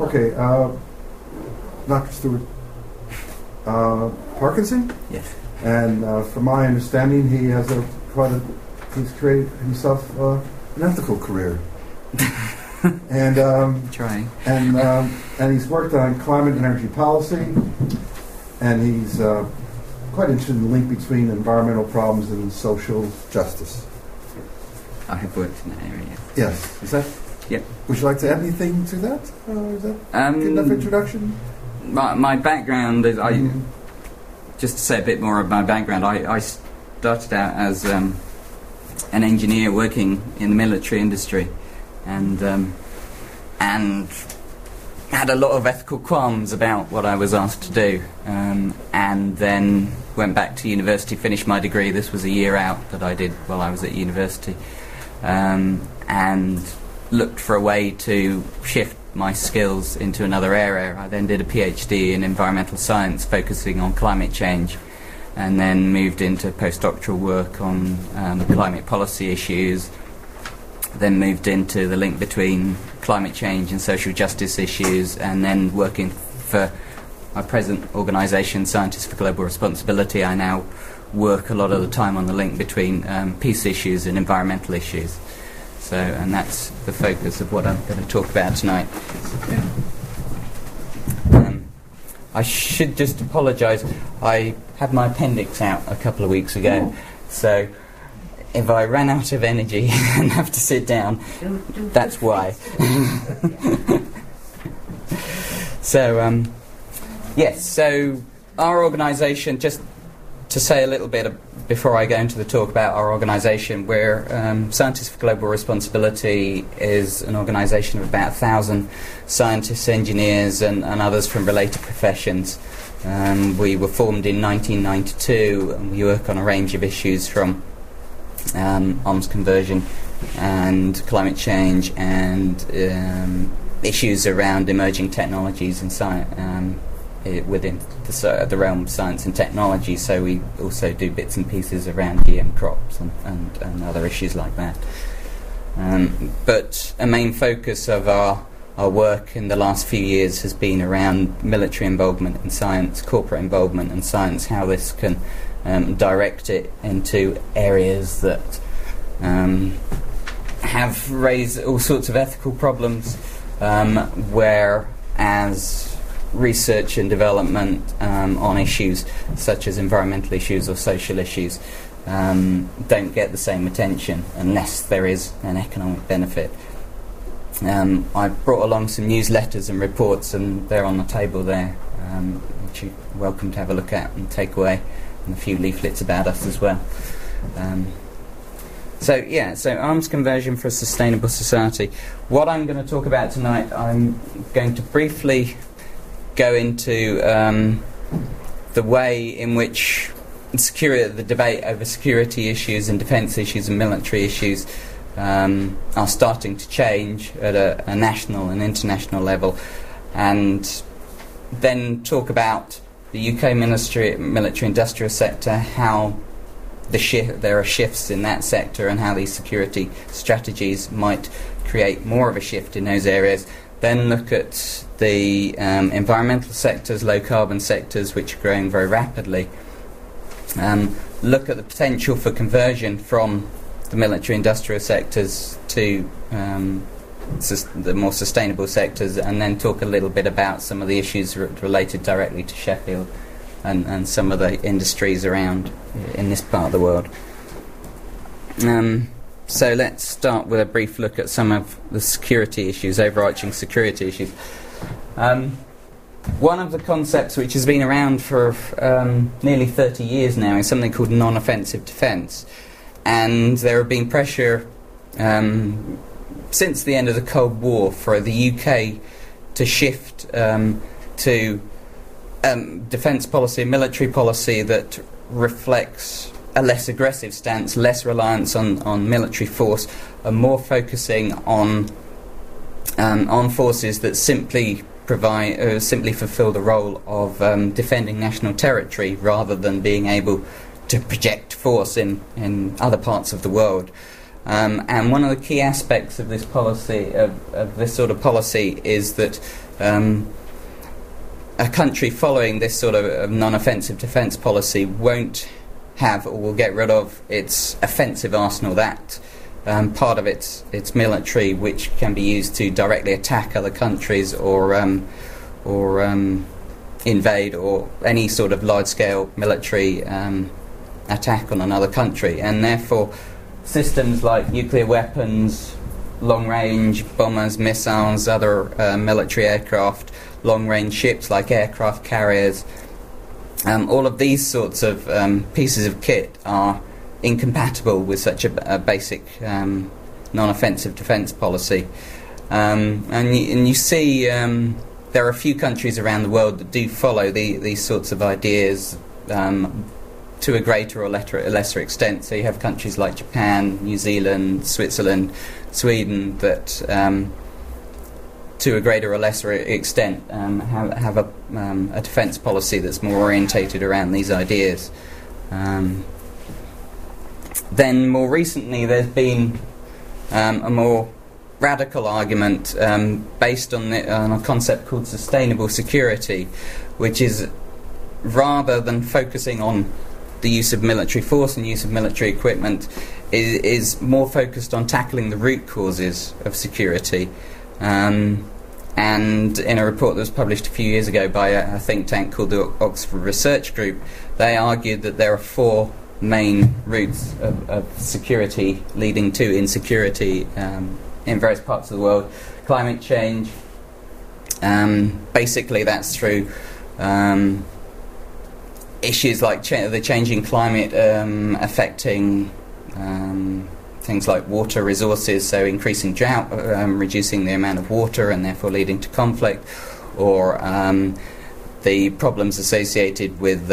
Okay, Dr. Stewart Parkinson? Yes. And from my understanding, he has he's created himself an ethical career. And trying. And he's worked on climate and energy policy, and he's quite interested in the link between environmental problems and social justice. I have worked in that area. Yes. Is that? Yep. Would you like to add anything to that? Is that good enough introduction? My background is just to say a bit more of my background. I started out as an engineer working in the military industry, and had a lot of ethical qualms about what I was asked to do, and then went back to university, finished my degree. This was a year out that I did while I was at university, and looked for a way to shift my skills into another area. I then did a PhD in environmental science focusing on climate change, and then moved into postdoctoral work on climate policy issues, then moved into the link between climate change and social justice issues, and then working for my present organisation, Scientists for Global Responsibility. I now work a lot of the time on the link between peace issues and environmental issues. So, and that's the focus of what I'm going to talk about tonight. I should just apologise. I had my appendix out a couple of weeks ago, so if I ran out of energy and have to sit down, that's why. So, yes, so our organisation, just to say a little bit before I go into the talk about our organisation, we're Scientists for Global Responsibility is an organisation of about 1,000 scientists, engineers and others from related professions. We were formed in 1992, and we work on a range of issues from arms conversion and climate change and issues around emerging technologies in science, within the realm of science and technology. So we also do bits and pieces around GM crops and other issues like that. But a main focus of our work in the last few years has been around military involvement in science, corporate involvement in science, how this can direct it into areas that have raised all sorts of ethical problems, whereas research and development on issues such as environmental issues or social issues don't get the same attention unless there is an economic benefit. I brought along some newsletters and reports, and they're on the table there, which you're welcome to have a look at and take away, and a few leaflets about us as well. So arms conversion for a sustainable society. What I'm going to talk about tonight, I'm going to briefly go into the way in which the debate over security issues and defence issues and military issues are starting to change at a national and international level, and then talk about the UK military industrial sector, how there are shifts in that sector and how these security strategies might create more of a shift in those areas. Then look at the environmental sectors, low carbon sectors, which are growing very rapidly. Look at the potential for conversion from the military industrial sectors to the more sustainable sectors, and then talk a little bit about some of the issues related directly to Sheffield and some of the industries around in this part of the world. So let's start with a brief look at some of the security issues, overarching security issues. One of the concepts which has been around for nearly 30 years now is something called non-offensive defence. And there have been pressure since the end of the Cold War for the UK to shift to defence policy, military policy that reflects a less aggressive stance, less reliance on military force, and more focusing on forces that simply fulfil the role of defending national territory rather than being able to project force in other parts of the world. And one of the key aspects of this policy, of this sort of policy, is that a country following this sort of non-offensive defence policy won't have or will get rid of its offensive arsenal, that part of its military which can be used to directly attack other countries or invade, or any sort of large-scale military attack on another country. And therefore systems like nuclear weapons, long-range bombers, missiles, other military aircraft, long-range ships like aircraft carriers, all of these sorts of pieces of kit are incompatible with such a basic non-offensive defence policy. And you see there are a few countries around the world that do follow these sorts of ideas to a greater or lesser extent. So you have countries like Japan, New Zealand, Switzerland, Sweden that to a greater or lesser extent have a defence policy that's more orientated around these ideas. Then more recently there's been a more radical argument based on a concept called sustainable security, which is, rather than focusing on the use of military force and use of military equipment, is more focused on tackling the root causes of security. And in a report that was published a few years ago by a think tank called the Oxford Research Group, they argued that there are four main routes of security leading to insecurity in various parts of the world. Climate change, basically that's through issues like the changing climate affecting things like water resources, so increasing drought, reducing the amount of water and therefore leading to conflict, or the problems associated with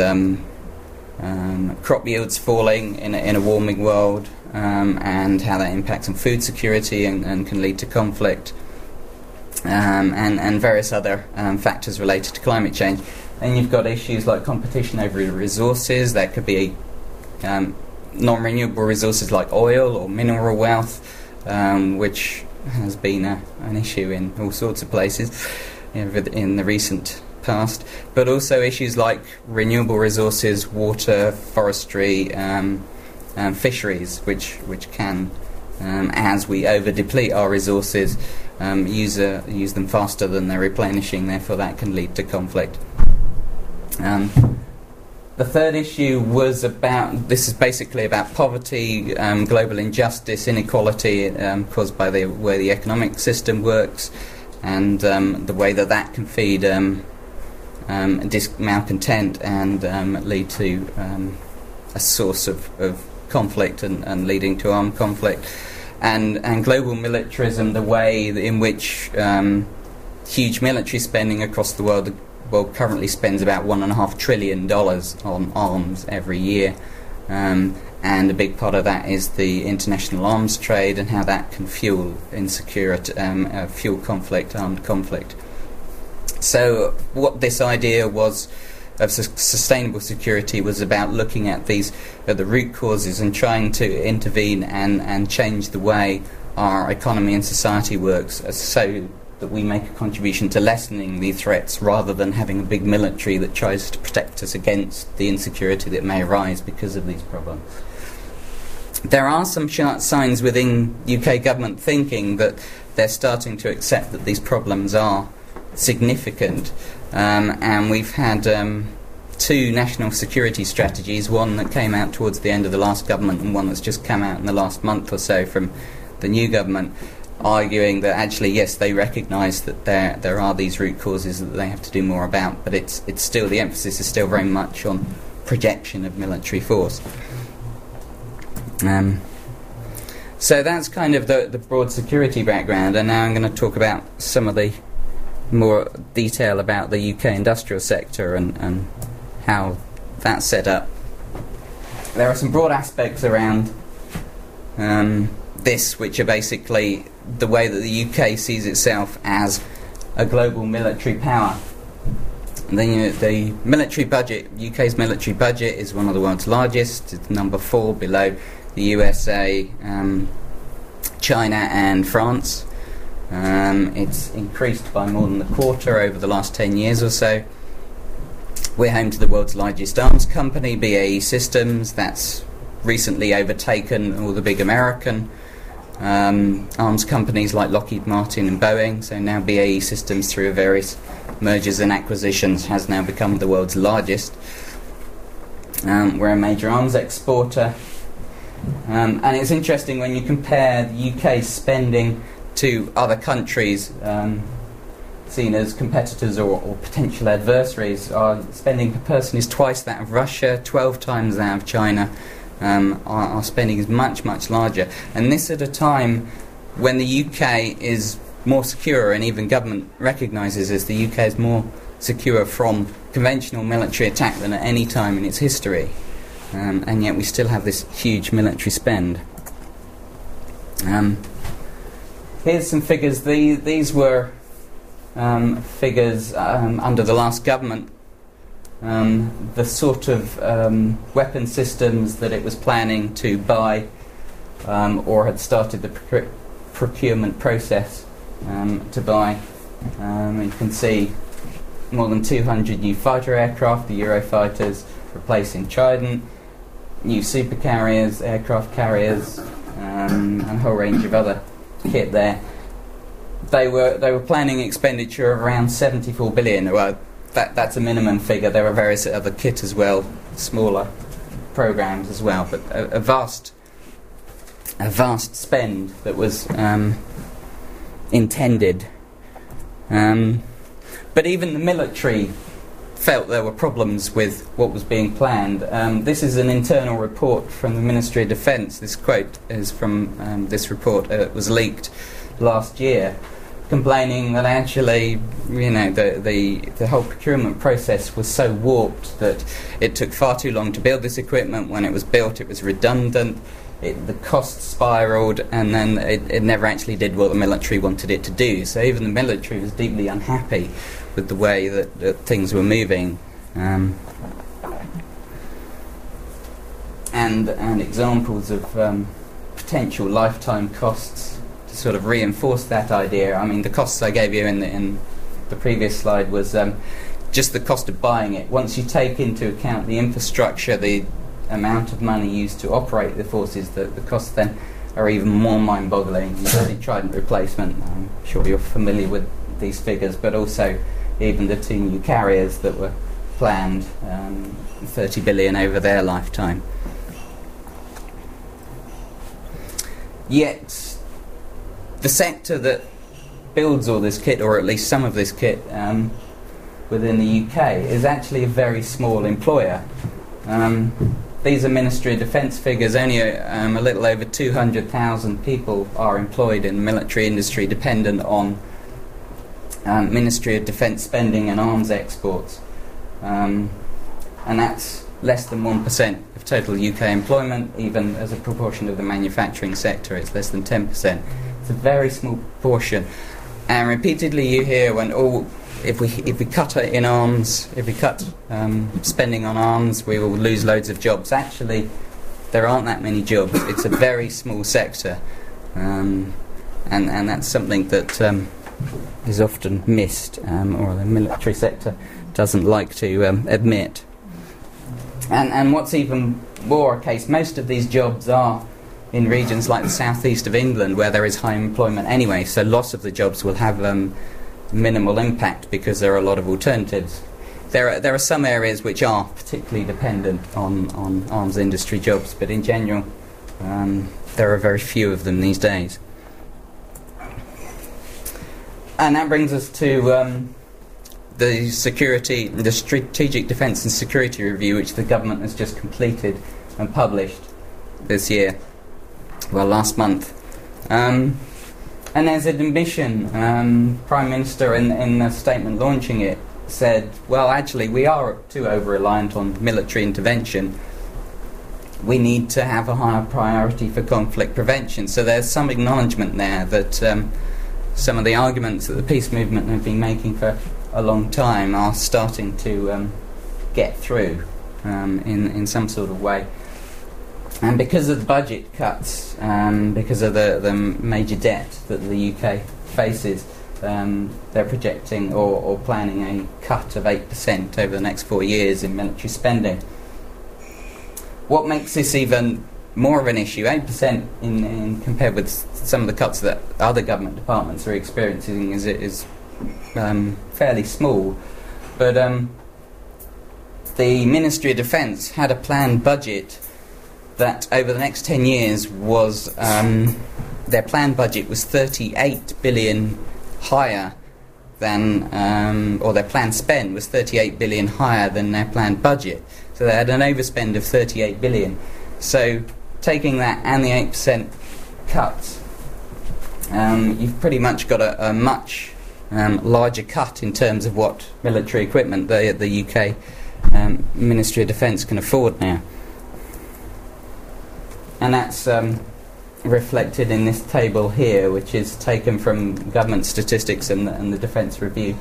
crop yields falling in a warming world, and how that impacts on food security and can lead to conflict, and various other factors related to climate change. Then you've got issues like competition over resources. That could be non-renewable resources like oil or mineral wealth, which has been an issue in all sorts of places in the recent past, but also issues like renewable resources, water, forestry, fisheries, which can, as we over-deplete our resources, use them faster than they're replenishing, therefore that can lead to conflict. The third issue was this is basically about poverty, global injustice, inequality caused by the way the economic system works, and the way that can feed malcontent and lead to a source of conflict and leading to armed conflict, and global militarism, the way in which huge military spending across the world. The world currently spends about $1.5 trillion on arms every year, and a big part of that is the international arms trade and how that can fuel insecurity, fuel conflict, armed conflict. So what this idea was of sustainable security was about looking at the root causes and trying to intervene and change the way our economy and society works, so that we make a contribution to lessening these threats, rather than having a big military that tries to protect us against the insecurity that may arise because of these problems. There are some signs within UK government thinking that they're starting to accept that these problems are significant, and we've had two national security strategies, one that came out towards the end of the last government and one that's just come out in the last month or so from the new government, arguing that actually, yes, they recognise that there are these root causes that they have to do more about, but it's still, the emphasis is still very much on projection of military force. So that's kind of the broad security background, and now I'm going to talk about some of the more detail about the UK industrial sector and how that's set up. There are some broad aspects around this, which are basically the way that the UK sees itself as a global military power. The military budget, UK's military budget, is one of the world's largest. It's number 4 below the USA, China and France. It's increased by more than a quarter over the last 10 years or so. We're home to the world's largest arms company, BAE Systems. That's recently overtaken all the big American arms companies like Lockheed Martin and Boeing. So now BAE Systems, through various mergers and acquisitions, has now become the world's largest. We're a major arms exporter. And it's interesting when you compare the UK's spending to other countries seen as competitors or potential adversaries. Our spending per person is twice that of Russia, 12 times that of China. Our spending is much, much larger. And this at a time when the UK is more secure, and even government recognises as the UK is more secure from conventional military attack than at any time in its history. And yet we still have this huge military spend. Here's some figures. These were figures under the last government. The sort of weapon systems that it was planning to buy or had started the procurement process to buy. You can see more than 200 new fighter aircraft, the Eurofighters, replacing Trident, new supercarriers, aircraft carriers, and a whole range of other kit there. They were planning expenditure of around 74 billion. Well, that's a minimum figure. There are various other kit as well, smaller programs as well, but a vast spend that was intended. But even the military felt there were problems with what was being planned. This is an internal report from the Ministry of Defence. This quote is from this report. It was leaked last year, complaining that actually, the whole procurement process was so warped that it took far too long to build this equipment. When it was built, it was redundant. The costs spiralled, and then it never actually did what the military wanted it to do. So even the military was deeply unhappy with the way that things were moving. And examples of potential lifetime costs to sort of reinforce that idea. I mean, the costs I gave you in the previous slide was just the cost of buying it. Once you take into account the infrastructure, the amount of money used to operate the forces, the costs then are even more mind-boggling. You see Trident replacement, I'm sure you're familiar with these figures, but also even the two new carriers that were planned, 30 billion over their lifetime. Yet the sector that builds all this kit, or at least some of this kit within the UK, is actually a very small employer. These are Ministry of Defence figures. Only a little over 200,000 people are employed in the military industry, dependent on Ministry of Defence spending and arms exports. And that's less than 1% of total UK employment. Even as a proportion of the manufacturing sector, it's less than 10%. It's a very small proportion. And repeatedly you hear if we cut it in arms, if we cut spending on arms, we will lose loads of jobs. Actually, there aren't that many jobs. It's a very small sector, and that's something that is often missed, or the military sector doesn't like to admit. And what's even more a case, most of these jobs are in regions like the southeast of England, where there is high employment anyway, so loss of the jobs will have minimal impact because there are a lot of alternatives. There are some areas which are particularly dependent on arms industry jobs, but in general there are very few of them these days. And that brings us to the Strategic Defence and Security Review, which the government has just completed and published this year, well, last month. And there's an admission. Prime Minister, in the statement launching it, said, well, actually, we are too over-reliant on military intervention. We need to have a higher priority for conflict prevention. So there's some acknowledgement there that some of the arguments that the peace movement have been making for a long time are starting to get through in some sort of way. And because of the budget cuts, because of the major debt that the UK faces, they're projecting or planning a cut of 8% over the next 4 years in military spending. What makes this even more of an issue, 8% in compared with some of the cuts that other government departments are experiencing, is fairly small. But the Ministry of Defence had a planned budget that over the next 10 years was, their planned budget was 38 billion higher than, or their planned spend was 38 billion higher than their planned budget. So they had an overspend of 38 billion. So taking that and the 8% cuts, you've pretty much got a much larger cut in terms of what military equipment the UK Ministry of Defence can afford now. And that's reflected in this table here, which is taken from government statistics and the Defence Review.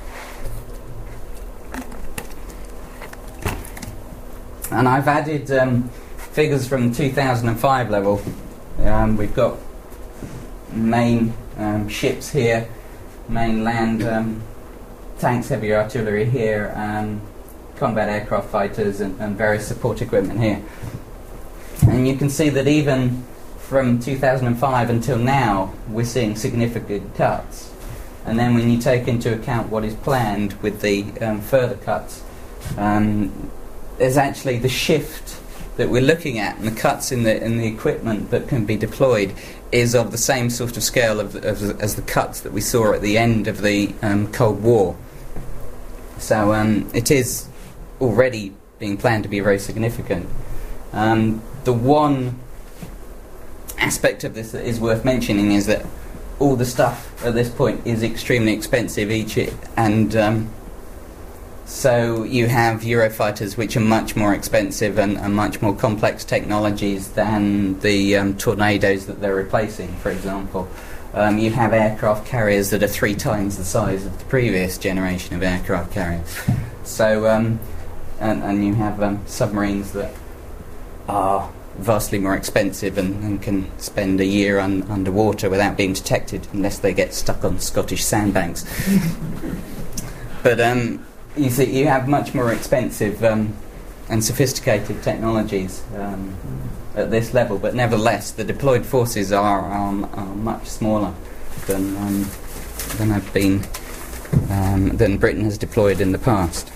And I've added figures from 2005 level. We've got main ships here, main land tanks, heavy artillery here, combat aircraft fighters and various support equipment here. And you can see that even from 2005 until now, we're seeing significant cuts. And then when you take into account what is planned with the further cuts, there's actually the shift that we're looking at, and the cuts in the equipment that can be deployed is of the same sort of scale as the cuts that we saw at the end of the Cold War. So it is already being planned to be very significant. The one aspect of this that is worth mentioning is that all the stuff at this point is extremely expensive each year, and so you have Eurofighters which are much more expensive and much more complex technologies than the Tornadoes that they're replacing, for example. You have aircraft carriers that are 3 times the size of the previous generation of aircraft carriers. So, and you have submarines that are vastly more expensive and can spend a year underwater without being detected unless they get stuck on Scottish sandbanks. But you see, you have much more expensive and sophisticated technologies at this level, but nevertheless the deployed forces are much smaller than have been than Britain has deployed in the past.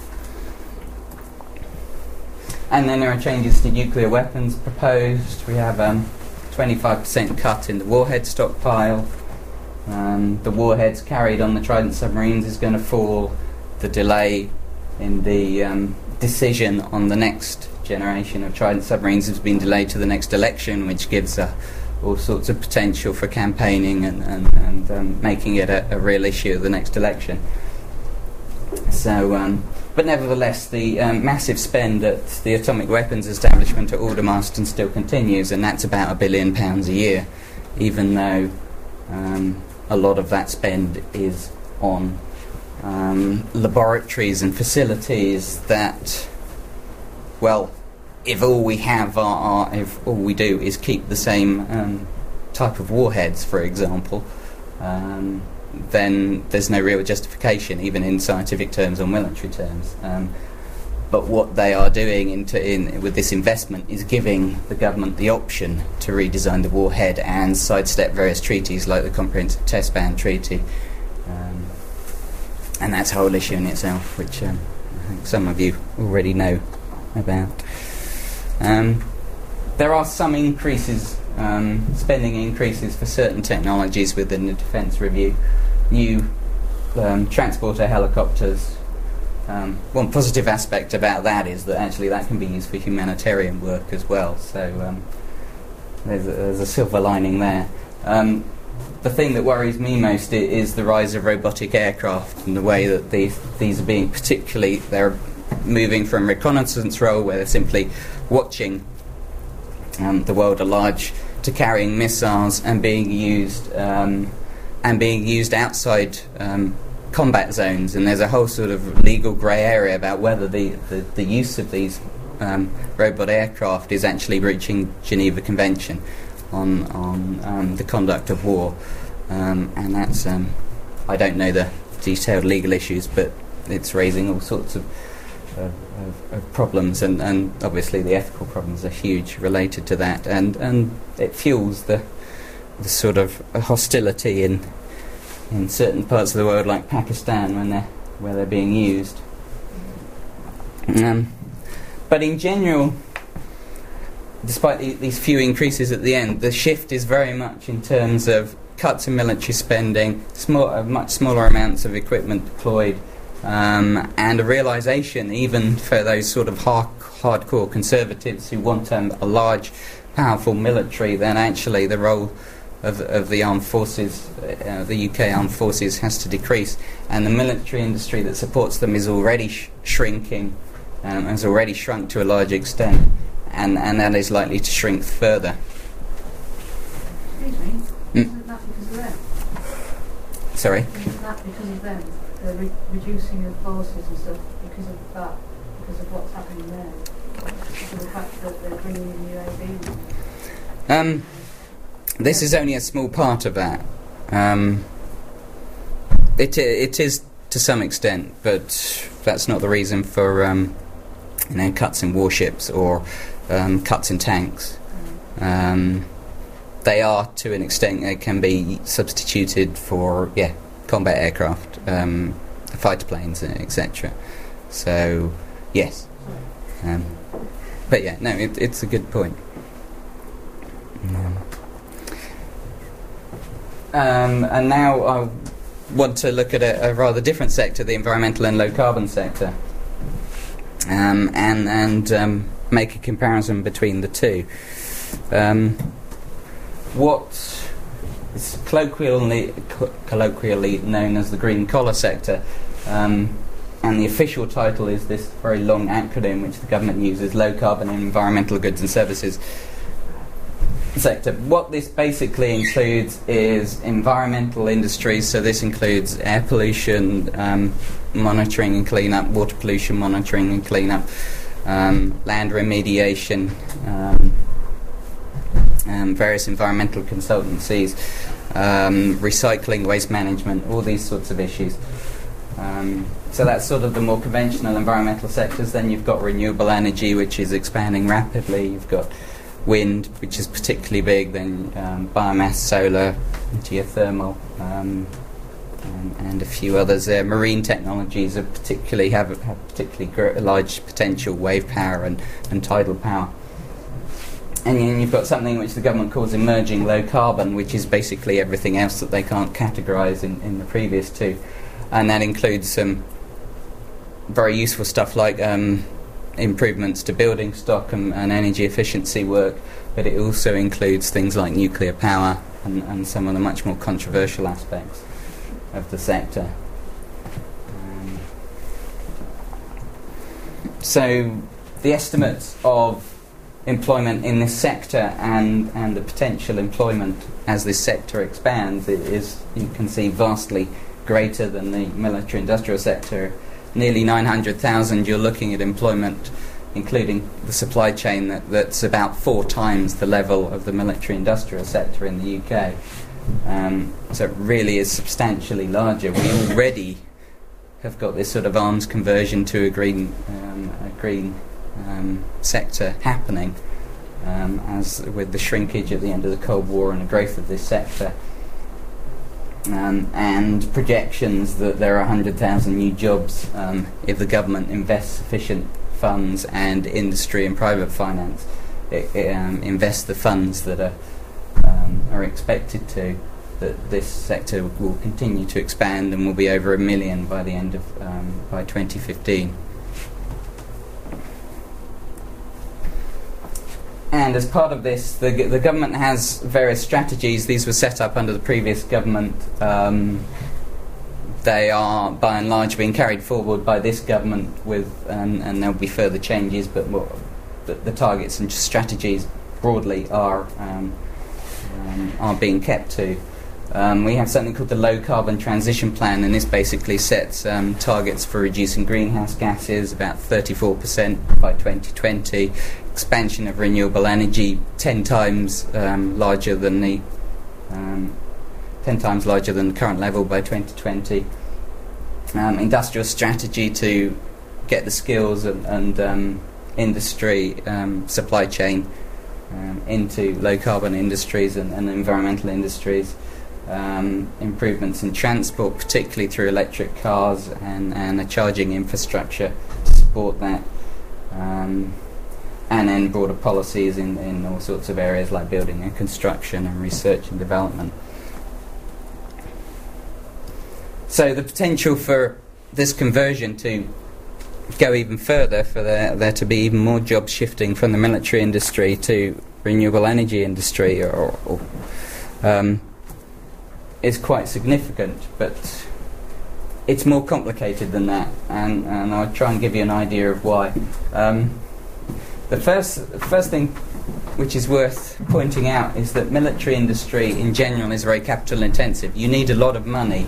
And then there are changes to nuclear weapons proposed. We have 25% cut in the warhead stockpile. The warheads carried on the Trident submarines is going to fall. The delay in the decision on the next generation of Trident submarines has been delayed to the next election, which gives all sorts of potential for campaigning and making it a real issue at the next election. So, but nevertheless, the massive spend at the Atomic Weapons Establishment at Aldermaston still continues, and that's about £1 billion a year, even though a lot of that spend is on laboratories and facilities that, well, if all we have if all we do is keep the same type of warheads, for example, then there's no real justification, even in scientific terms or military terms. But what they are doing with this investment is giving the government the option to redesign the warhead and sidestep various treaties like the Comprehensive Test Ban Treaty. And that's a whole issue in itself, which I think some of you already know about. There are some increases, spending increases for certain technologies within the Defence Review. New transporter helicopters. One positive aspect about that is that actually that can be used for humanitarian work as well. So there's a silver lining there. The thing that worries me most is the rise of robotic aircraft and the way that these are being, particularly, they're moving from reconnaissance role where they're simply watching the world at large to carrying missiles and being used outside combat zones. And there's a whole sort of legal grey area about whether the use of these robot aircraft is actually breaching Geneva Convention on the conduct of war. and that's I don't know the detailed legal issues, but it's raising all sorts of problems, and obviously the ethical problems are huge related to that, and it fuels the sort of hostility in certain parts of the world, like Pakistan, where they're being used. But in general, despite these few increases at the end, the shift is very much in terms of cuts in military spending, much smaller amounts of equipment deployed, and a realisation, even for those sort of hardcore conservatives who want a large, powerful military, then actually the role of the armed forces, the UK armed forces, has to decrease, and the military industry that supports them is already shrinking, has already shrunk to a large extent, and that is likely to shrink further. Excuse me, isn't that because of them? Sorry? Isn't that because of them? The reducing of forces and stuff, because of that, because of what's happening there? Because of the fact that they're bringing in UAVs? This is only a small part of that. It is to some extent, but that's not the reason for cuts in warships or cuts in tanks. They are, to an extent, they can be substituted for combat aircraft, fighter planes, etc. So yes, but it's a good point. And now I want to look at a rather different sector, the environmental and low carbon sector, and make a comparison between the two. What is colloquially known as the green collar sector, and the official title is this very long acronym which the government uses, low carbon environmental goods and services sector. What this basically includes is environmental industries, so this includes air pollution monitoring and cleanup, water pollution monitoring and cleanup, land remediation, various environmental consultancies, recycling, waste management, all these sorts of issues. So that's sort of the more conventional environmental sectors. Then you've got renewable energy, which is expanding rapidly. You've got wind, which is particularly big, then biomass, solar, geothermal, and a few others there. Marine technologies are have particularly large potential, wave power and tidal power. And then you've got something which the government calls emerging low carbon, which is basically everything else that they can't categorise in the previous two. And that includes some very useful stuff like improvements to building stock and energy efficiency work, but it also includes things like nuclear power and some of the much more controversial aspects of the sector. So the estimates of employment in this sector and the potential employment as this sector expands is, you can see, vastly greater than the military industrial sector. Nearly 900,000, you're looking at employment, including the supply chain, that's about 4 times the level of the military industrial sector in the UK. So it really is substantially larger. We already have got this sort of arms conversion to a green sector happening, as with the shrinkage at the end of the Cold War and the growth of this sector. And projections that there are 100,000 new jobs if the government invests sufficient funds and industry and private finance invest the funds that are expected to, that this sector will continue to expand and will be over 1 million by the end of by 2015. And as part of this, the government has various strategies. These were set up under the previous government. They are, by and large, being carried forward by this government, and there will be further changes, but the targets and strategies broadly are being kept to. We have something called the Low Carbon Transition Plan, and this basically sets targets for reducing greenhouse gases about 34% by 2020, expansion of renewable energy 10 times larger than the 10 times larger than the current level by 2020. Industrial strategy to get the skills and industry supply chain into low carbon industries and environmental industries. Improvements in transport, particularly through electric cars and a charging infrastructure to support that. And then broader policies in all sorts of areas like building and construction and research and development. So the potential for this conversion to go even further, for there to be even more jobs shifting from the military industry to renewable energy industry is quite significant, but it's more complicated than that, and I'll try and give you an idea of why. The first thing which is worth pointing out is that military industry in general is very capital intensive. You need a lot of money.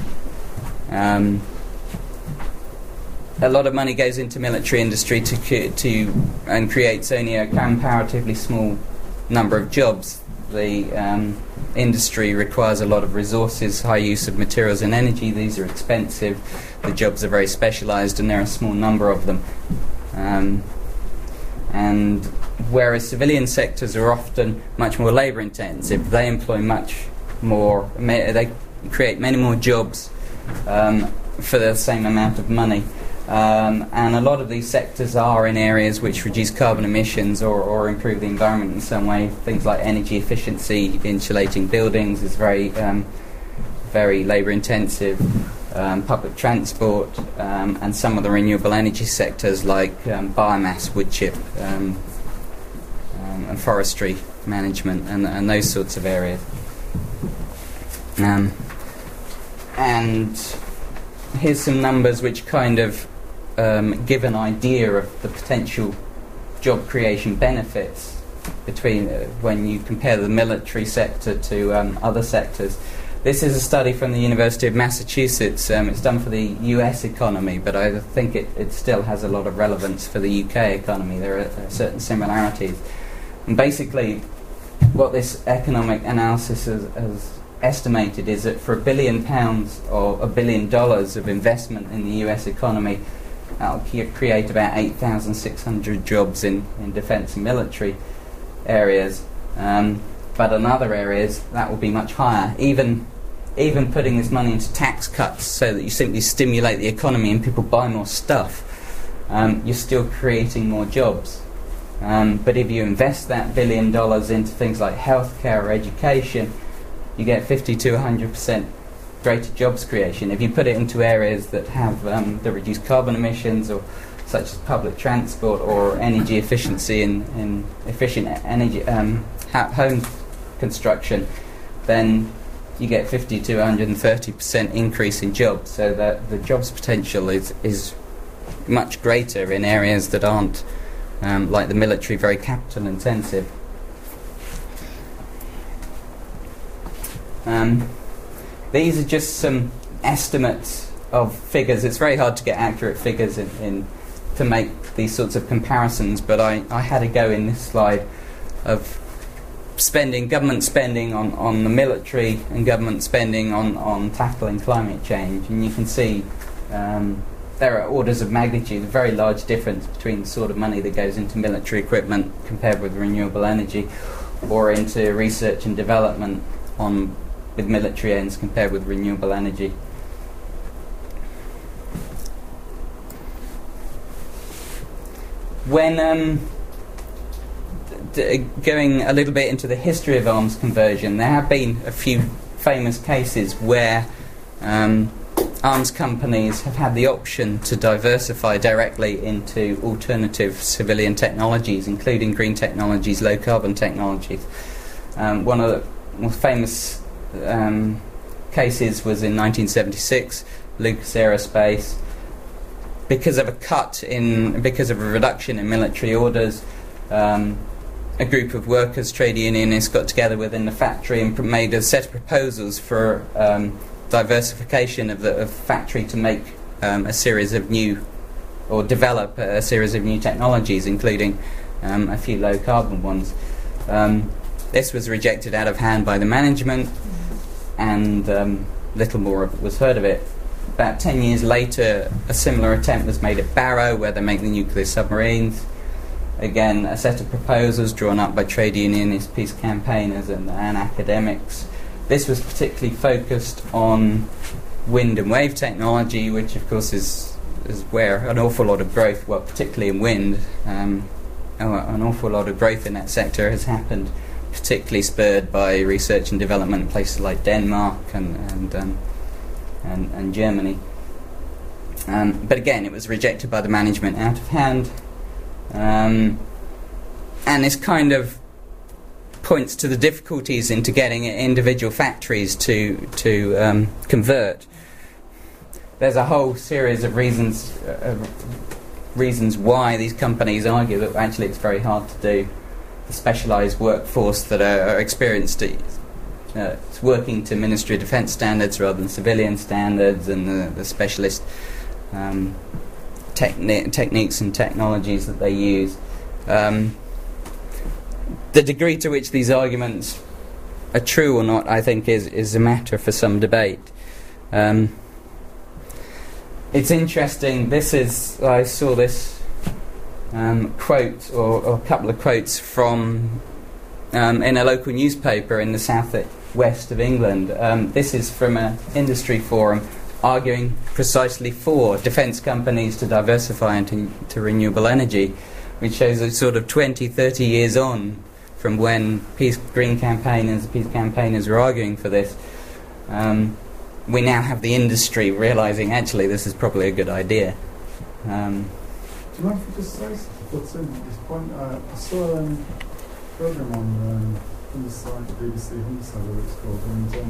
A lot of money goes into military industry and creates only a comparatively small number of jobs. The industry requires a lot of resources, high use of materials and energy. These are expensive. The jobs are very specialised, and there are a small number of them. And whereas civilian sectors are often much more labour intensive, they employ much more. They create many more jobs for the same amount of money. And a lot of these sectors are in areas which reduce carbon emissions or improve the environment in some way. Things like energy efficiency, insulating buildings is very labour intensive. Public transport and some of the renewable energy sectors like biomass, wood chip and forestry management and those sorts of areas. And here's some numbers which kind of give an idea of the potential job creation benefits between when you compare the military sector to other sectors. This is a study from the University of Massachusetts. It's done for the US economy, but I think it still has a lot of relevance for the UK economy. There are certain similarities. And basically, what this economic analysis has estimated is that for £1 billion or $1 billion of investment in the US economy, that'll create about 8,600 jobs in defence and military areas. But in other areas, that will be much higher. Even putting this money into tax cuts so that you simply stimulate the economy and people buy more stuff, you're still creating more jobs. But if you invest that $1 billion into things like healthcare or education, you get 50 to 100% greater jobs creation. If you put it into areas that have that reduce carbon emissions, or such as public transport or energy efficiency in efficient energy home construction, then you get 50 to 130% increase in jobs. So that the jobs potential is much greater in areas that aren't like the military, very capital intensive. These are just some estimates of figures. It's very hard to get accurate figures to make these sorts of comparisons, but I had a go in this slide of government spending on the military and government spending on tackling climate change, and you can see there are orders of magnitude, a very large difference between the sort of money that goes into military equipment compared with renewable energy, or into research and development with military ends compared with renewable energy. When going a little bit into the history of arms conversion, there have been a few famous cases where arms companies have had the option to diversify directly into alternative civilian technologies, including green technologies, low carbon technologies. One of the most famous cases was in 1976, Lucas Aerospace. Because of a reduction in military orders, a group of workers, trade unionists, got together within the factory and made a set of proposals for diversification of the factory to make develop a series of new technologies, including a few low carbon ones. This was rejected out of hand by the management, and little more was heard of it. About 10 years later, a similar attempt was made at Barrow, where they make the nuclear submarines. Again, a set of proposals drawn up by trade unionists, peace campaigners and academics. This was particularly focused on wind and wave technology, which of course is where an awful lot of growth, well, particularly in wind, an awful lot of growth in that sector has happened, particularly spurred by research and development in places like Denmark and Germany. But again, it was rejected by the management out of hand. And this kind of points to the difficulties into getting individual factories to convert. There's a whole series of reasons why these companies argue that actually it's very hard to do. The specialised workforce that are experienced it's working to Ministry of Defence standards rather than civilian standards, and the specialist techniques and technologies that they use. The degree to which these arguments are true or not, I think, is a matter for some debate. It's interesting. I saw this quote or a couple of quotes from in a local newspaper in the south-west of England. This is from an industry forum arguing precisely for defence companies to diversify into renewable energy, which shows a sort of 20, 30 years on from when peace campaigners were arguing for this. We now have the industry realising actually this is probably a good idea. Do you mind if I just say what's in at this point? I saw a programme on Humberside, BBC Humberside, whatever it's called,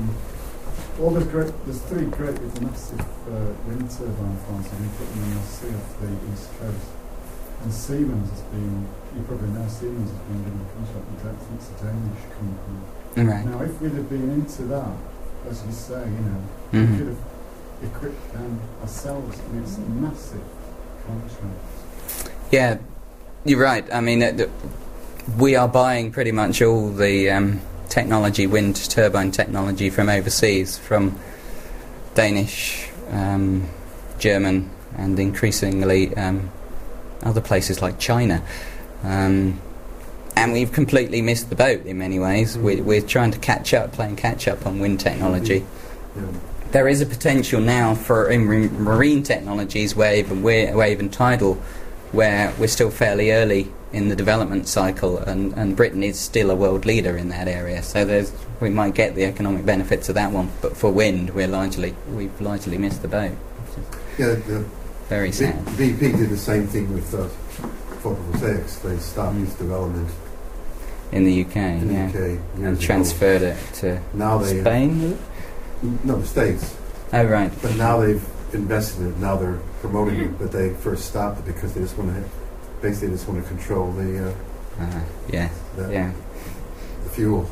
and there's three great big massive wind turbine farms have been putting in the sea off the east coast. And Siemens has been, you probably know Siemens has been given a contract with that, it's a Danish company. Right. Now if we'd have been into that, as you say, we could have equipped them ourselves, and it's a massive contract. Yeah, you're right. I mean, we are buying pretty much all the technology, wind turbine technology from overseas, from Danish, German, and increasingly other places like China. And we've completely missed the boat in many ways. We're trying to playing catch up on wind technology. Yeah. There is a potential now for in marine technologies, wave and tidal, where we're still fairly early in the development cycle, and Britain is still a world leader in that area. So we might get the economic benefits of that one, but for wind, we've largely missed the boat. Yeah, Very sad. BP did the same thing with photovoltaics. They stopped its development In the UK, in the yeah. UK years And ago. transferred it to Now they Spain? no, the States. Oh, right. But now they've invested in it. Now they're promoting it. But they first stopped it because they just want to control the Yeah. the fuel.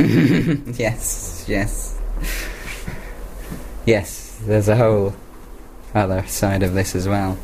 Yes. Yes, there's a whole other side of this as well.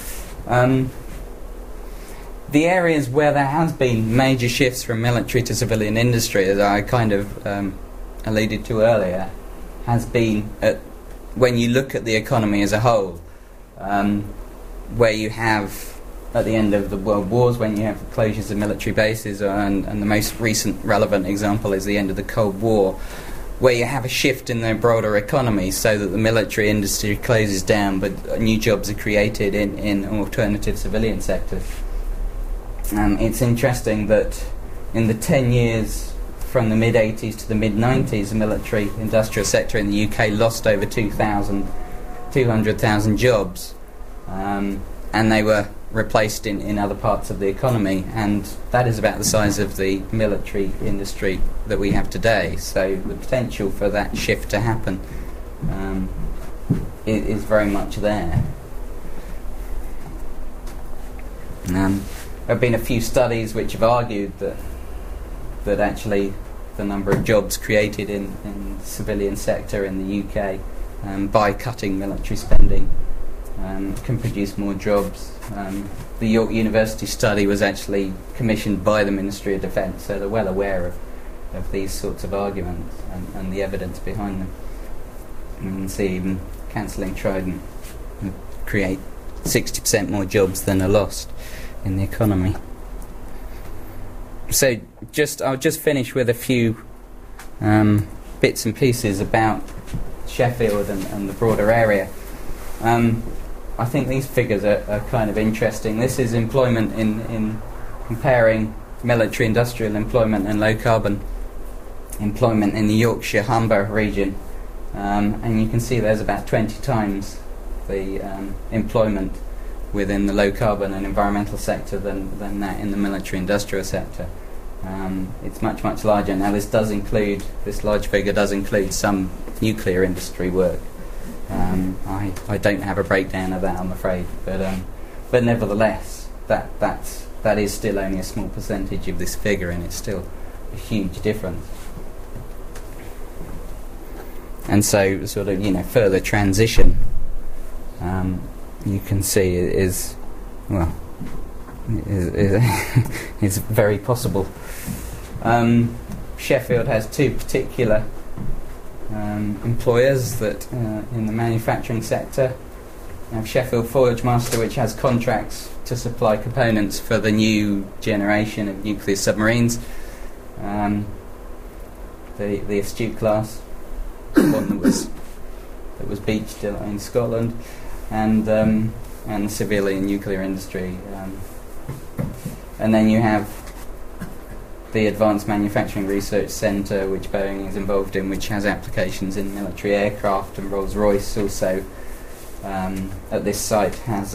The areas where there has been major shifts from military to civilian industry, as I kind of alluded to earlier, has been when you look at the economy as a whole, where you have, at the end of the World Wars, when you have closures of military bases, and the most recent relevant example is the end of the Cold War, where you have a shift in the broader economy so that the military industry closes down but new jobs are created in alternative civilian sectors. It's interesting that in the 10 years from the mid-80s to the mid-90s, the military industrial sector in the UK lost over 200,000 jobs, and they were replaced in other parts of the economy, and that is about the size of the military industry that we have today. So the potential for that shift to happen is very much there. There have been a few studies which have argued that actually the number of jobs created in the civilian sector in the UK by cutting military spending can produce more jobs. The York University study was actually commissioned by the Ministry of Defence, so they're well aware of these sorts of arguments and the evidence behind them. You can see even cancelling Trident would create 60% more jobs than are lost in the economy. So I'll just finish with a few bits and pieces about Sheffield and the broader area. I think these figures are kind of interesting. This is employment in comparing military industrial employment and low carbon employment in the Yorkshire Humber region, and you can see there's about 20 times the employment within the low carbon and environmental sector than that in the military industrial sector. It's much larger. Now this large figure does include some nuclear industry work. I don't have a breakdown of that, I'm afraid, but nevertheless that is still only a small percentage of this figure, and it's still a huge difference. And so sort of, further transition, you can see is very possible. Sheffield has two particular employers that in the manufacturing sector. You have Sheffield Forgemaster, which has contracts to supply components for the new generation of nuclear submarines, the Astute class, the one that was beached in Scotland, and the civilian nuclear industry, and then you have the Advanced Manufacturing Research Centre, which Boeing is involved in, which has applications in military aircraft, and Rolls-Royce also at this site has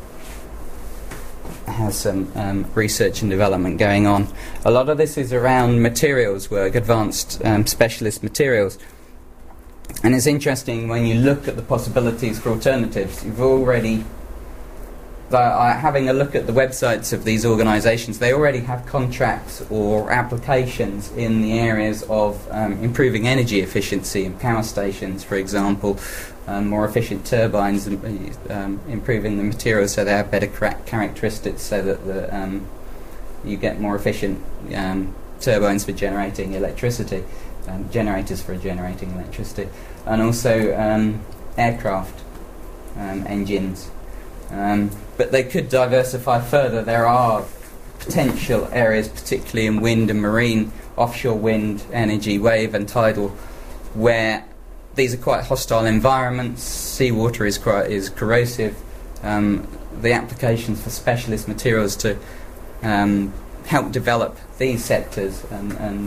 some research and development going on. A lot of this is around materials work, advanced specialist materials. And it's interesting when you look at the possibilities for alternatives. You've already, having a look at the websites of these organisations, they already have contracts or applications in the areas of improving energy efficiency in power stations, for example, more efficient turbines, improving the materials so they have better characteristics, so that you get more efficient turbines for generating electricity, generators for generating electricity, and also aircraft engines. But they could diversify further. There are potential areas, particularly in wind and marine, offshore wind energy, wave and tidal, where these are quite hostile environments. Seawater is corrosive. The applications for specialist materials to help develop these sectors and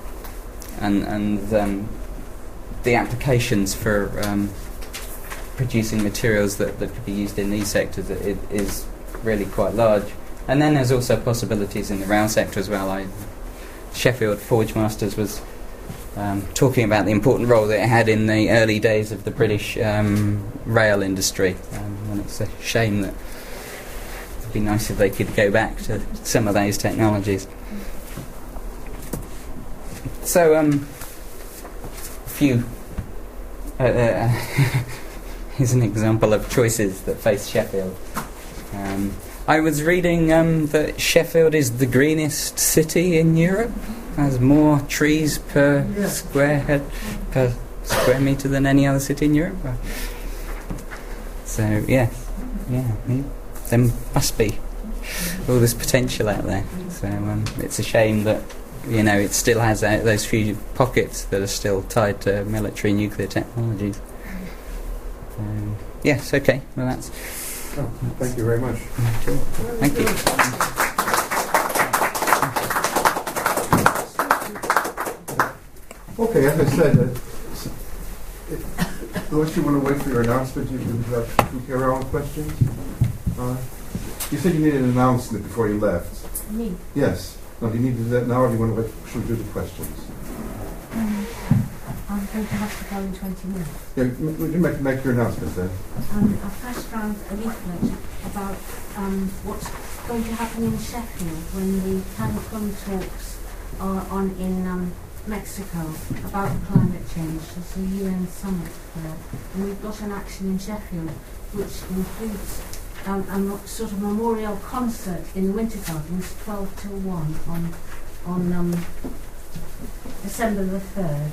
the applications for producing materials that could be used in these sectors is really quite large. And then there's also possibilities in the rail sector as well. Sheffield Forgemasters was talking about the important role that it had in the early days of the British rail industry, and it's a shame that it'd be nice if they could go back to some of those technologies. So a few here's an example of choices that face Sheffield. I was reading that Sheffield is the greenest city in Europe, has more trees per square metre than any other city in Europe. So there must be all this potential out there. So it's a shame that it still has those few pockets that are still tied to military nuclear technologies. Yes, okay. Well, that's. Oh, thank you very much. Thank you. Okay, as I said, unless you want to wait for your announcement, you can carry on with questions. You said you needed an announcement before you left. Me? Yes. No, do you need to do that now, or do you want to wait? Should we do the questions? I'm going to have to go in 20 minutes. Yeah, would you make your announcement then? I passed around a leaflet about what's going to happen in Sheffield when the CANCUN talks are on in Mexico about climate change. There's a UN summit there. And we've got an action in Sheffield which includes a sort of memorial concert in the Winter Gardens, 12 till 1 on December the 3rd.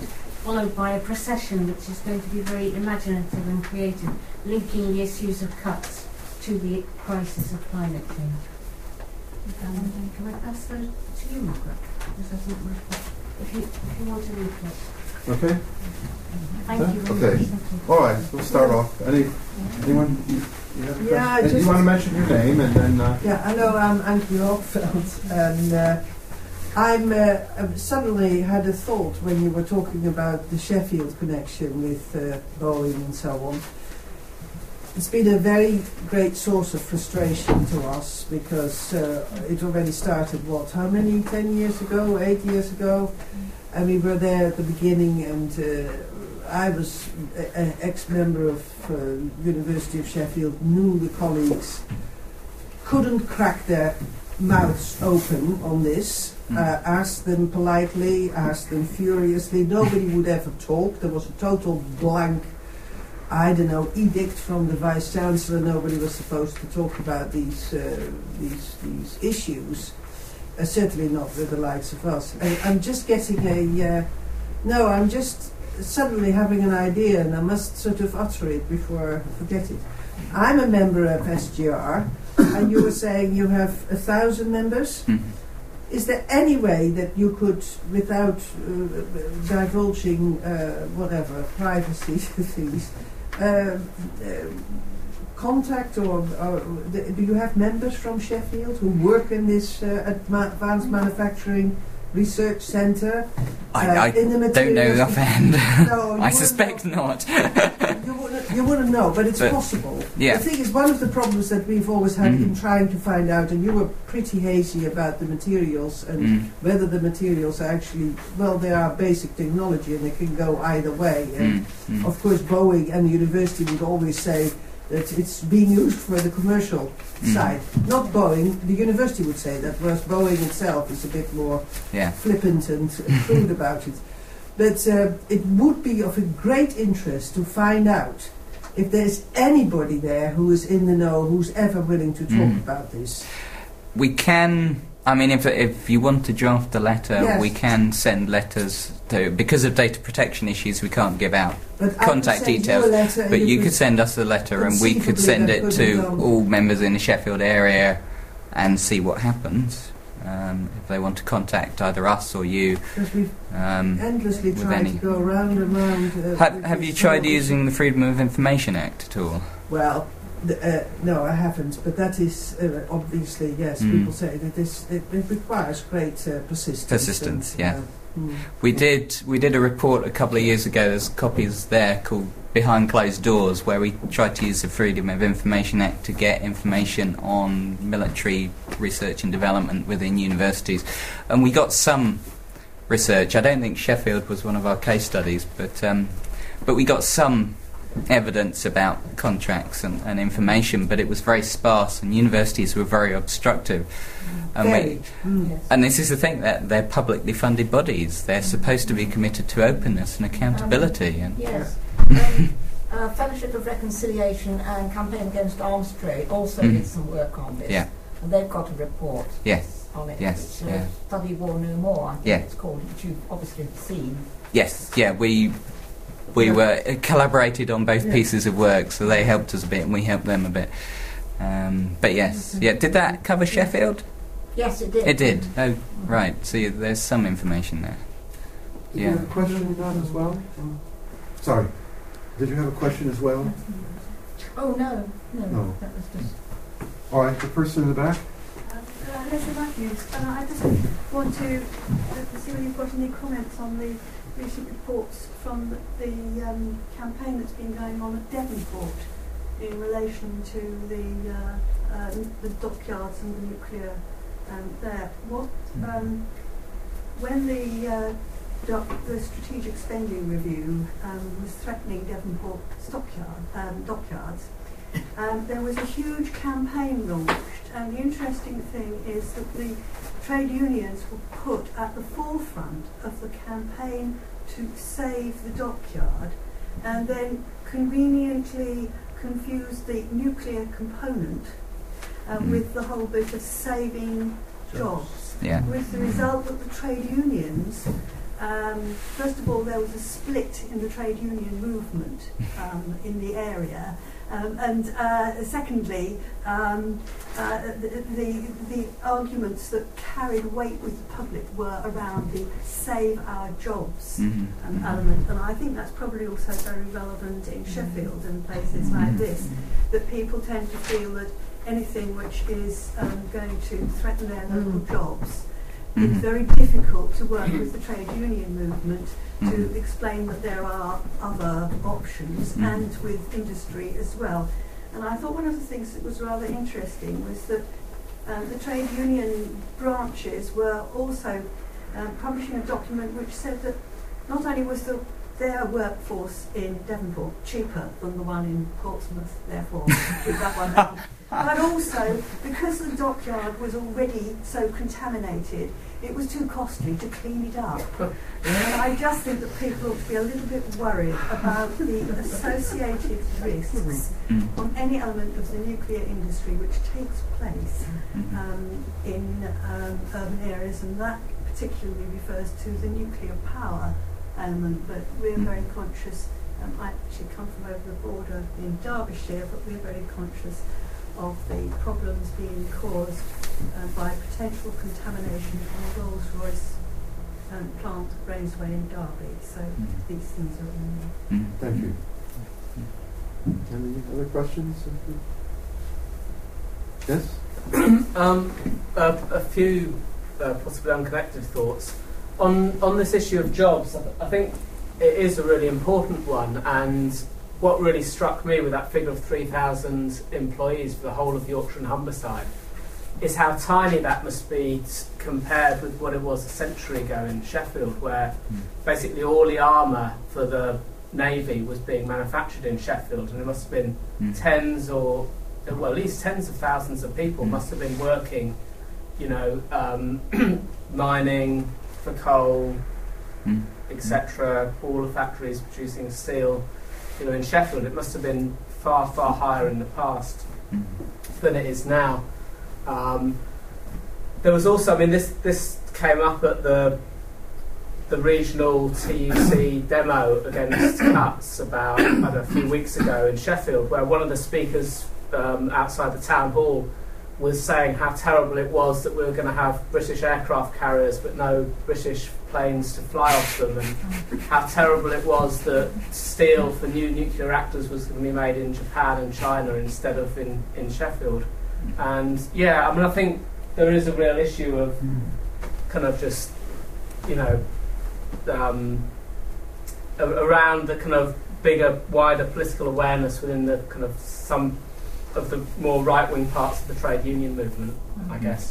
followed by a procession which is going to be very imaginative and creative, linking the issues of cuts to the crisis of climate change. Can I pass those to you, Margaret? If you want to leaflet. Okay. Thank you very Okay. much. Thank you. All right. We'll start off. Anyone? You have a Yeah, I question? You just- want to mention your name and then? Yeah, hello, I'm Ankie Hoogveld, and I've suddenly had a thought when you were talking about the Sheffield connection with Boeing and so on. It's been a very great source of frustration to us because it already started, how many, 10 years ago, 8 years ago? And we were there at the beginning, and I was an ex-member of University of Sheffield, knew the colleagues, couldn't crack their mouths open on this, asked them politely, asked them furiously, nobody would ever talk, there was a total blank, edict from the Vice-Chancellor, nobody was supposed to talk about these issues, certainly not with the likes of us. I'm just getting I'm just suddenly having an idea, and I must sort of utter it before I forget it. I'm a member of SGR, and you were saying you have 1,000 members. Is there any way that you could, without divulging privacy things, contact or do you have members from Sheffield who work in this advanced manufacturing research centre? I in the don't know offhand. No, I suspect not. You wouldn't know, but it's possible. Yeah. The thing is, one of the problems that we've always had in trying to find out, and you were pretty hazy about the materials and whether the materials are actually, they are basic technology and they can go either way. And of course, Boeing and the university would always say that it's being used for the commercial side. Not Boeing, the university would say that, whereas Boeing itself is a bit more flippant and crude about it. But it would be of a great interest to find out if there's anybody there who is in the know, who's ever willing to talk about this. We can, if you want to draft a letter, we can send letters to, because of data protection issues, we can't give out contact details, but you could send us a letter and we could send it to all members in the Sheffield area and see what happens. If they want to contact either us or you. Because we've endlessly tried to go round and round. Have you tried using the Freedom of Information Act at all? Well, no, I haven't. But that is obviously, yes. People say that it requires great persistence. We did a report a couple of years ago. There's copies there called Behind Closed Doors, where we tried to use the Freedom of Information Act to get information on military research and development within universities, and we got some research. I don't think Sheffield was one of our case studies, but we got some evidence about contracts and information, but it was very sparse, and universities were very obstructive. And this is the thing, that they're publicly funded bodies. They're supposed to be committed to openness and accountability. Fellowship of Reconciliation and Campaign Against Arms Trade also did some work on this. Yeah. And they've got a report on it. Yes. Which, Study War No More, I think it's called, which you've obviously seen. Yes, we were collaborated on both pieces of work, so they helped us a bit and we helped them a bit. But did that cover Sheffield? Yes, it did. It did. Oh, right. So there's some information there. Did you have a question on that as well? Sorry. Did you have a question as well? Oh, no. That was just... All right, the person in the back. Leslie Matthews. I just want to see whether you've got any comments on the recent reports from the campaign that's been going on at Devonport in relation to the dockyards and the nuclear there. When the strategic spending review was threatening Devonport dockyards, there was a huge campaign launched, and the interesting thing is that the trade unions were put at the forefront of the campaign to save the dockyard, and then conveniently confused the nuclear component with the whole bit of saving jobs, with the result that the trade unions first of all, there was a split in the trade union movement in the area. And secondly, the arguments that carried weight with the public were around the save our jobs element. And I think that's probably also very relevant in Sheffield and places like this, that people tend to feel that anything which is going to threaten their local jobs, it's very difficult to work with the trade union movement to explain that there are other options, and with industry as well. And I thought one of the things that was rather interesting was that the trade union branches were also publishing a document which said that not only was their workforce in Devonport cheaper than the one in Portsmouth, therefore keep that one out, but also because the dockyard was already so contaminated, it was too costly to clean it up. And I just think that people ought to be a little bit worried about the associated risks on any element of the nuclear industry which takes place in urban areas, and that particularly refers to the nuclear power element. But we're very conscious, I actually come from over the border in Derbyshire, but we're very conscious of the problems being caused by potential contamination from a Rolls-Royce plant at Rainsway in Derby. So these things are in there. Thank you. Any other questions? Yes? A few possibly unconnected thoughts. On this issue of jobs, I think it is a really important one, and what really struck me with that figure of 3,000 employees for the whole of Yorkshire and Humberside is how tiny that must be compared with what it was a century ago in Sheffield, where basically all the armour for the Navy was being manufactured in Sheffield, and there must have been tens or, well, at least tens of thousands of people must have been working, you know, mining for coal, etc., all the factories producing steel. You know, in Sheffield, it must have been far, far higher in the past than it is now. There was also, I mean, this came up at the regional TUC demo against cuts about, I don't know, a few weeks ago in Sheffield, where one of the speakers outside the town hall was saying how terrible it was that we were going to have British aircraft carriers but no British planes to fly off them, and how terrible it was that steel for new nuclear reactors was going to be made in Japan and China instead of in Sheffield. And yeah, I mean, I think there is a real issue of kind of just, you know, around the kind of bigger, wider political awareness within the kind of some of the more right-wing parts of the trade union movement, I guess.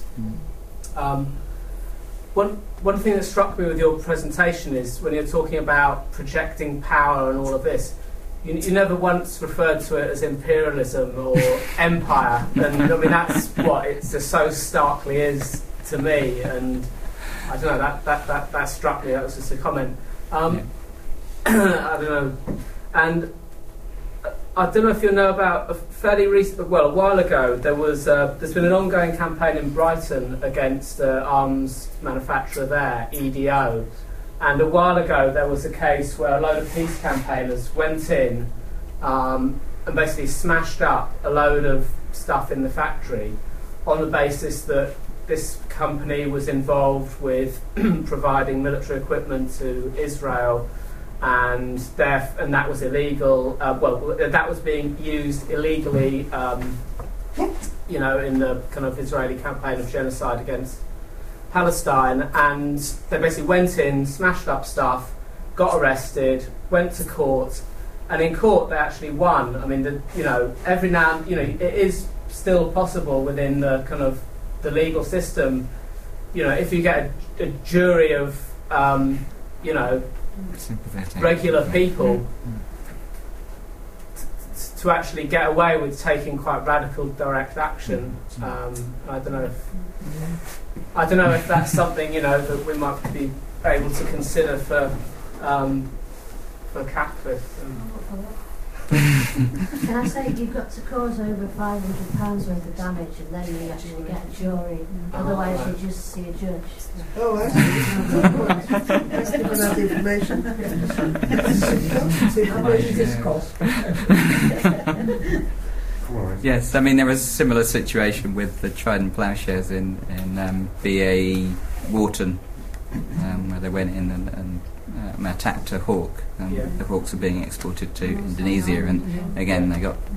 One thing that struck me with your presentation is when you're talking about projecting power and all of this, you never once referred to it as imperialism or empire, and I mean that's what it just so starkly is to me, and I don't know, that struck me. That was just a comment. I don't know, and I don't know if you know about a fairly recent, well, a while ago, there's been an ongoing campaign in Brighton against arms manufacturer there, EDO. And a while ago, there was a case where a load of peace campaigners went in and basically smashed up a load of stuff in the factory on the basis that this company was involved with providing military equipment to Israel, and that was illegal. That was being used illegally, you know, in the kind of Israeli campaign of genocide against Palestine. And they basically went in, smashed up stuff, got arrested, went to court, and in court they actually won. I mean, you know, every now and, you know, it is still possible within the kind of the legal system, you know, if you get a jury of, you know, regular people to actually get away with taking quite radical direct action. I don't know if that's something, you know, that we might be able to consider for capitalists. Can I say you've got to cause over £500 worth of damage and then you actually get a jury. Otherwise you just see a judge. Oh, actually, thanks for that information. How much does this cost? All right. Yes, I mean there was a similar situation with the Trident ploughshares in BAE Wharton, where they went in and attacked a hawk. Yeah. The hawks are being exported to Indonesia, and again they got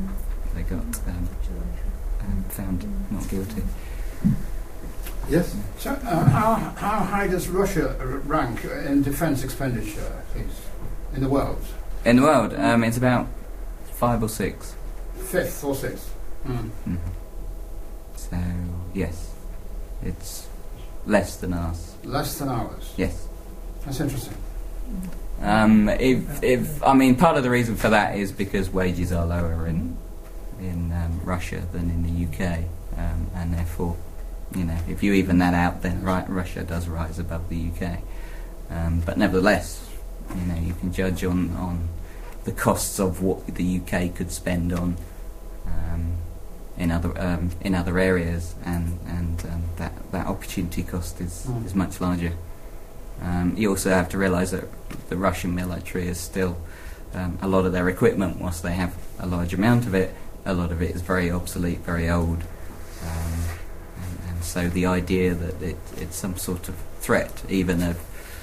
found not guilty. Yes? So, how high does Russia rank in defence expenditure, please, in the world? In the world, it's about 5 or 6. 5th or 6th? Mm-hmm. So yes, it's less than ours. Less than ours? Yes. That's interesting. If I mean, part of the reason for that is because wages are lower in Russia than in the UK, and therefore, if you even that out, then Russia does rise above the UK. But nevertheless, you can judge on the costs of what the UK could spend on in other areas, and that opportunity cost is much larger. You also have to realise that the Russian military is still a lot of their equipment, whilst they have a large amount of it, a lot of it is very obsolete, very old, and so the idea that it's some sort of threat, even of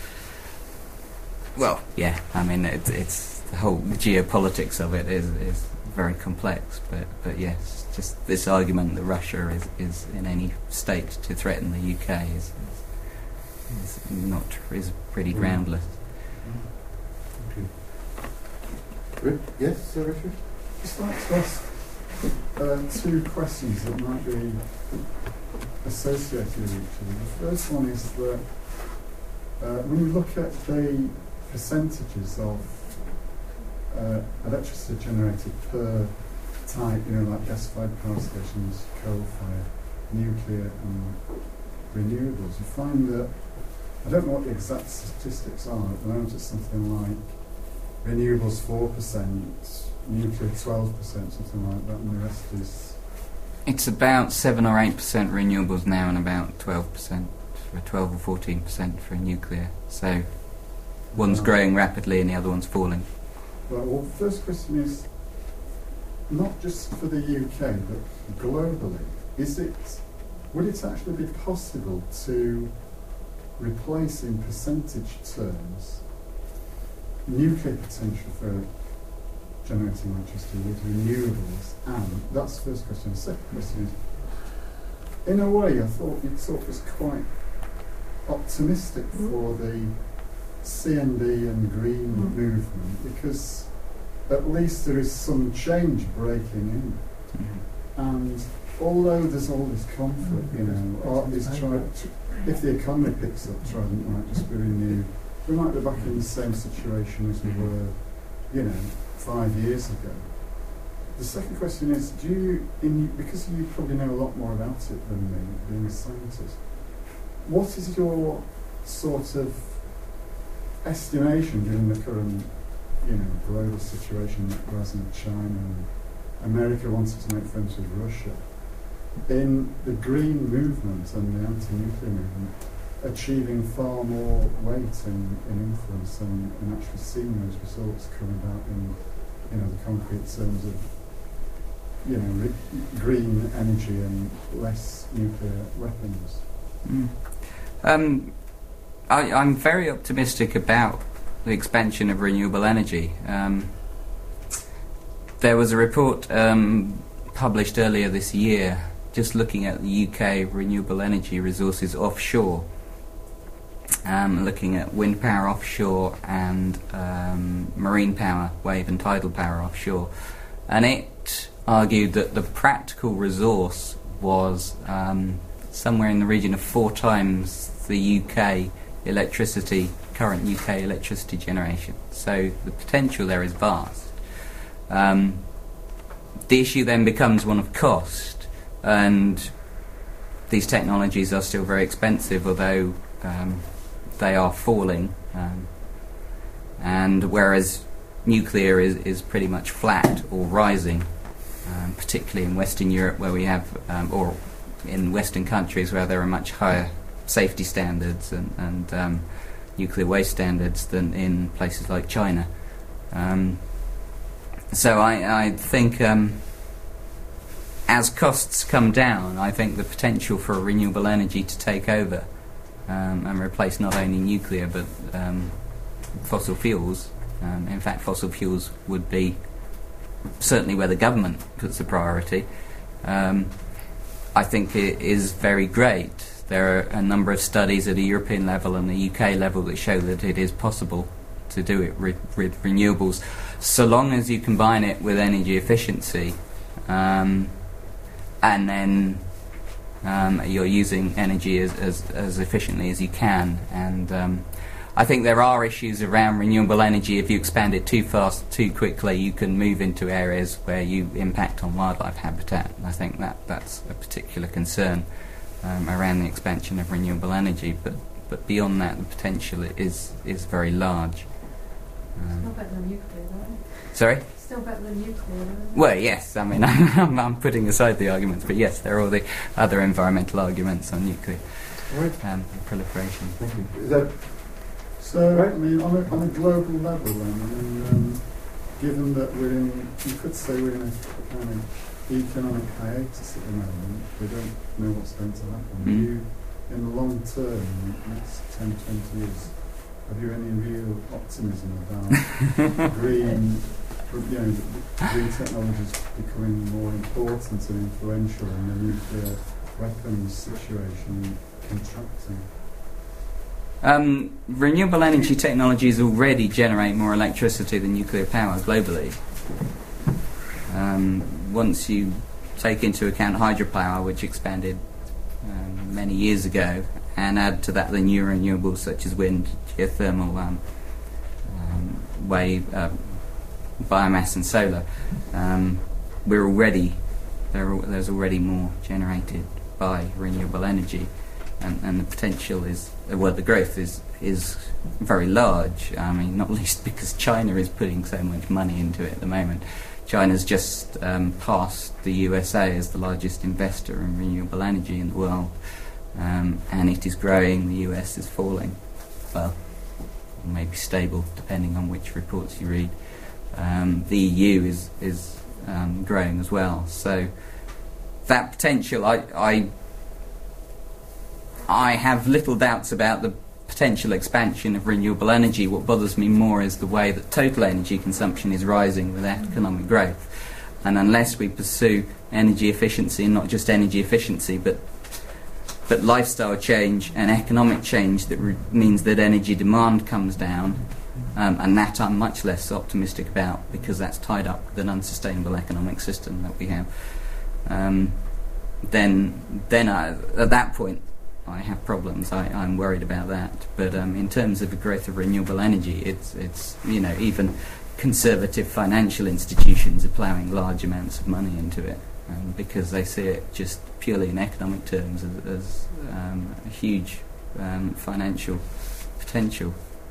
it's the whole geopolitics of it is very complex, but yes, just this argument that Russia is in any state to threaten the UK is pretty groundless. Okay. Good. Yes, Richard? Just like to ask two questions that might be associated with each other. The first one is that when you look at the percentages of electricity generated per type, like gas-fired power stations, coal-fired, nuclear and renewables, you find that, I don't know what the exact statistics are, at the moment it's something like renewables 4%, nuclear 12%, something like that, and the rest is... It's about 7 or 8% renewables now and about 12%, or 12 or 14% for nuclear. So one's growing rapidly and the other one's falling. Well, the first question is, not just for the UK, but globally, would it actually be possible to replace in percentage terms nuclear potential for generating electricity with renewables? And that's the first question. The second question is, in a way, I thought your talk was quite optimistic for the CND and green movement, because at least there is some change breaking in. And although there's all this conflict, if the economy picks up, Trident might just be renewed. We might be back in the same situation as we were, 5 years ago. The second question is, because you probably know a lot more about it than me, being a scientist, what is your sort of estimation, given the current, global situation that was in China and America wanted to make friends with Russia, in the green movement and the anti-nuclear movement achieving far more weight in influence and actually seeing those results come about in the concrete terms of green energy and less nuclear weapons? I'm very optimistic about the expansion of renewable energy. There was a report published earlier this year just looking at the UK renewable energy resources offshore, looking at wind power offshore and marine power, wave and tidal power offshore, and it argued that the practical resource was somewhere in the region of 4 times the UK current UK electricity generation. So the potential there is vast. The issue then becomes one of cost, and these technologies are still very expensive, although they are falling. And whereas nuclear is pretty much flat or rising, particularly in Western Europe, where we have, or in Western countries where there are much higher safety standards and nuclear waste standards than in places like China. So I think as costs come down, I think the potential for renewable energy to take over and replace not only nuclear but fossil fuels. In fact, fossil fuels would be certainly where the government puts the priority. I think it is very great. There are a number of studies at a European level and the UK level that show that it is possible to do it with renewables, so long as you combine it with energy efficiency, and then you're using energy as efficiently as you can. And I think there are issues around renewable energy. If you expand it too fast, too quickly, you can move into areas where you impact on wildlife habitat. And I think that's a particular concern around the expansion of renewable energy. But beyond that, the potential is very large. Still better than nuclear, though. Sorry? Still better than nuclear, though. Well, yes. I mean, I'm putting aside the arguments, but yes, there are all the other environmental arguments on nuclear proliferation. Thank you. Is that So, Right. I mean, on a global level then, I mean, given that you could say we're in a kind of economic hiatus at the moment, we don't know what's going to happen. Do you, in the long term, next 10, 20 years, have you any real optimism about green technologies becoming more important and influential in the nuclear weapons situation contracting? Renewable energy technologies already generate more electricity than nuclear power globally. Once you take into account hydropower, which expanded many years ago, and add to that the new renewables such as wind, geothermal, wave, biomass and solar, there's already more generated by renewable energy. And the potential the growth is very large. I mean, not least because China is putting so much money into it at the moment. China's just passed the USA as the largest investor in renewable energy in the world, and it is growing. The US is falling, well, maybe stable, depending on which reports you read. The EU is growing as well. So that potential, I have little doubts about the potential expansion of renewable energy. What bothers me more is the way that total energy consumption is rising with economic growth. And unless we pursue energy efficiency, and not just energy efficiency, but lifestyle change and economic change that means that energy demand comes down, and that I'm much less optimistic about, because that's tied up with an unsustainable economic system that we have, then at that point I have problems. I'm worried about that. But in terms of the growth of renewable energy, it's even conservative financial institutions are ploughing large amounts of money into it because they see it just purely in economic terms as a huge financial potential.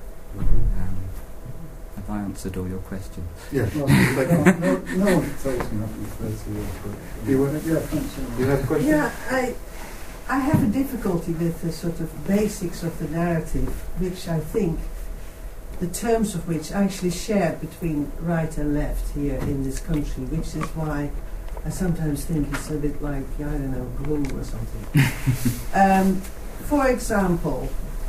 Have I answered all your questions? Yeah. No one tells me nothing 30 years, but you have a question? Yeah, I have a difficulty with the sort of basics of the narrative, which I think the terms of which are actually shared between right and left here in this country, which is why I sometimes think it's a bit like, I don't know, glue or something. For example,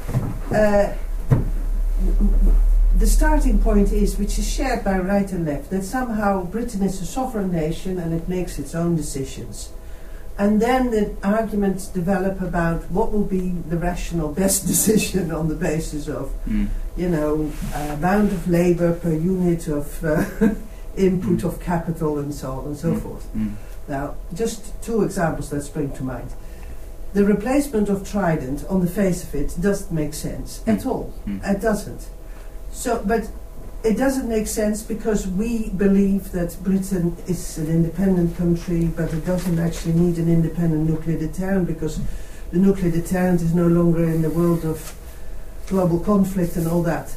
the starting point is, which is shared by right and left, that somehow Britain is a sovereign nation and it makes its own decisions. And then the arguments develop about what will be the rational best decision on the basis of, amount of labour per unit of input of capital and so on and so forth. Now, just two examples that spring to mind. The replacement of Trident, on the face of it, doesn't make sense at all. It doesn't. So, but it doesn't make sense because we believe that Britain is an independent country, but it doesn't actually need an independent nuclear deterrent because the nuclear deterrent is no longer in the world of global conflict and all that.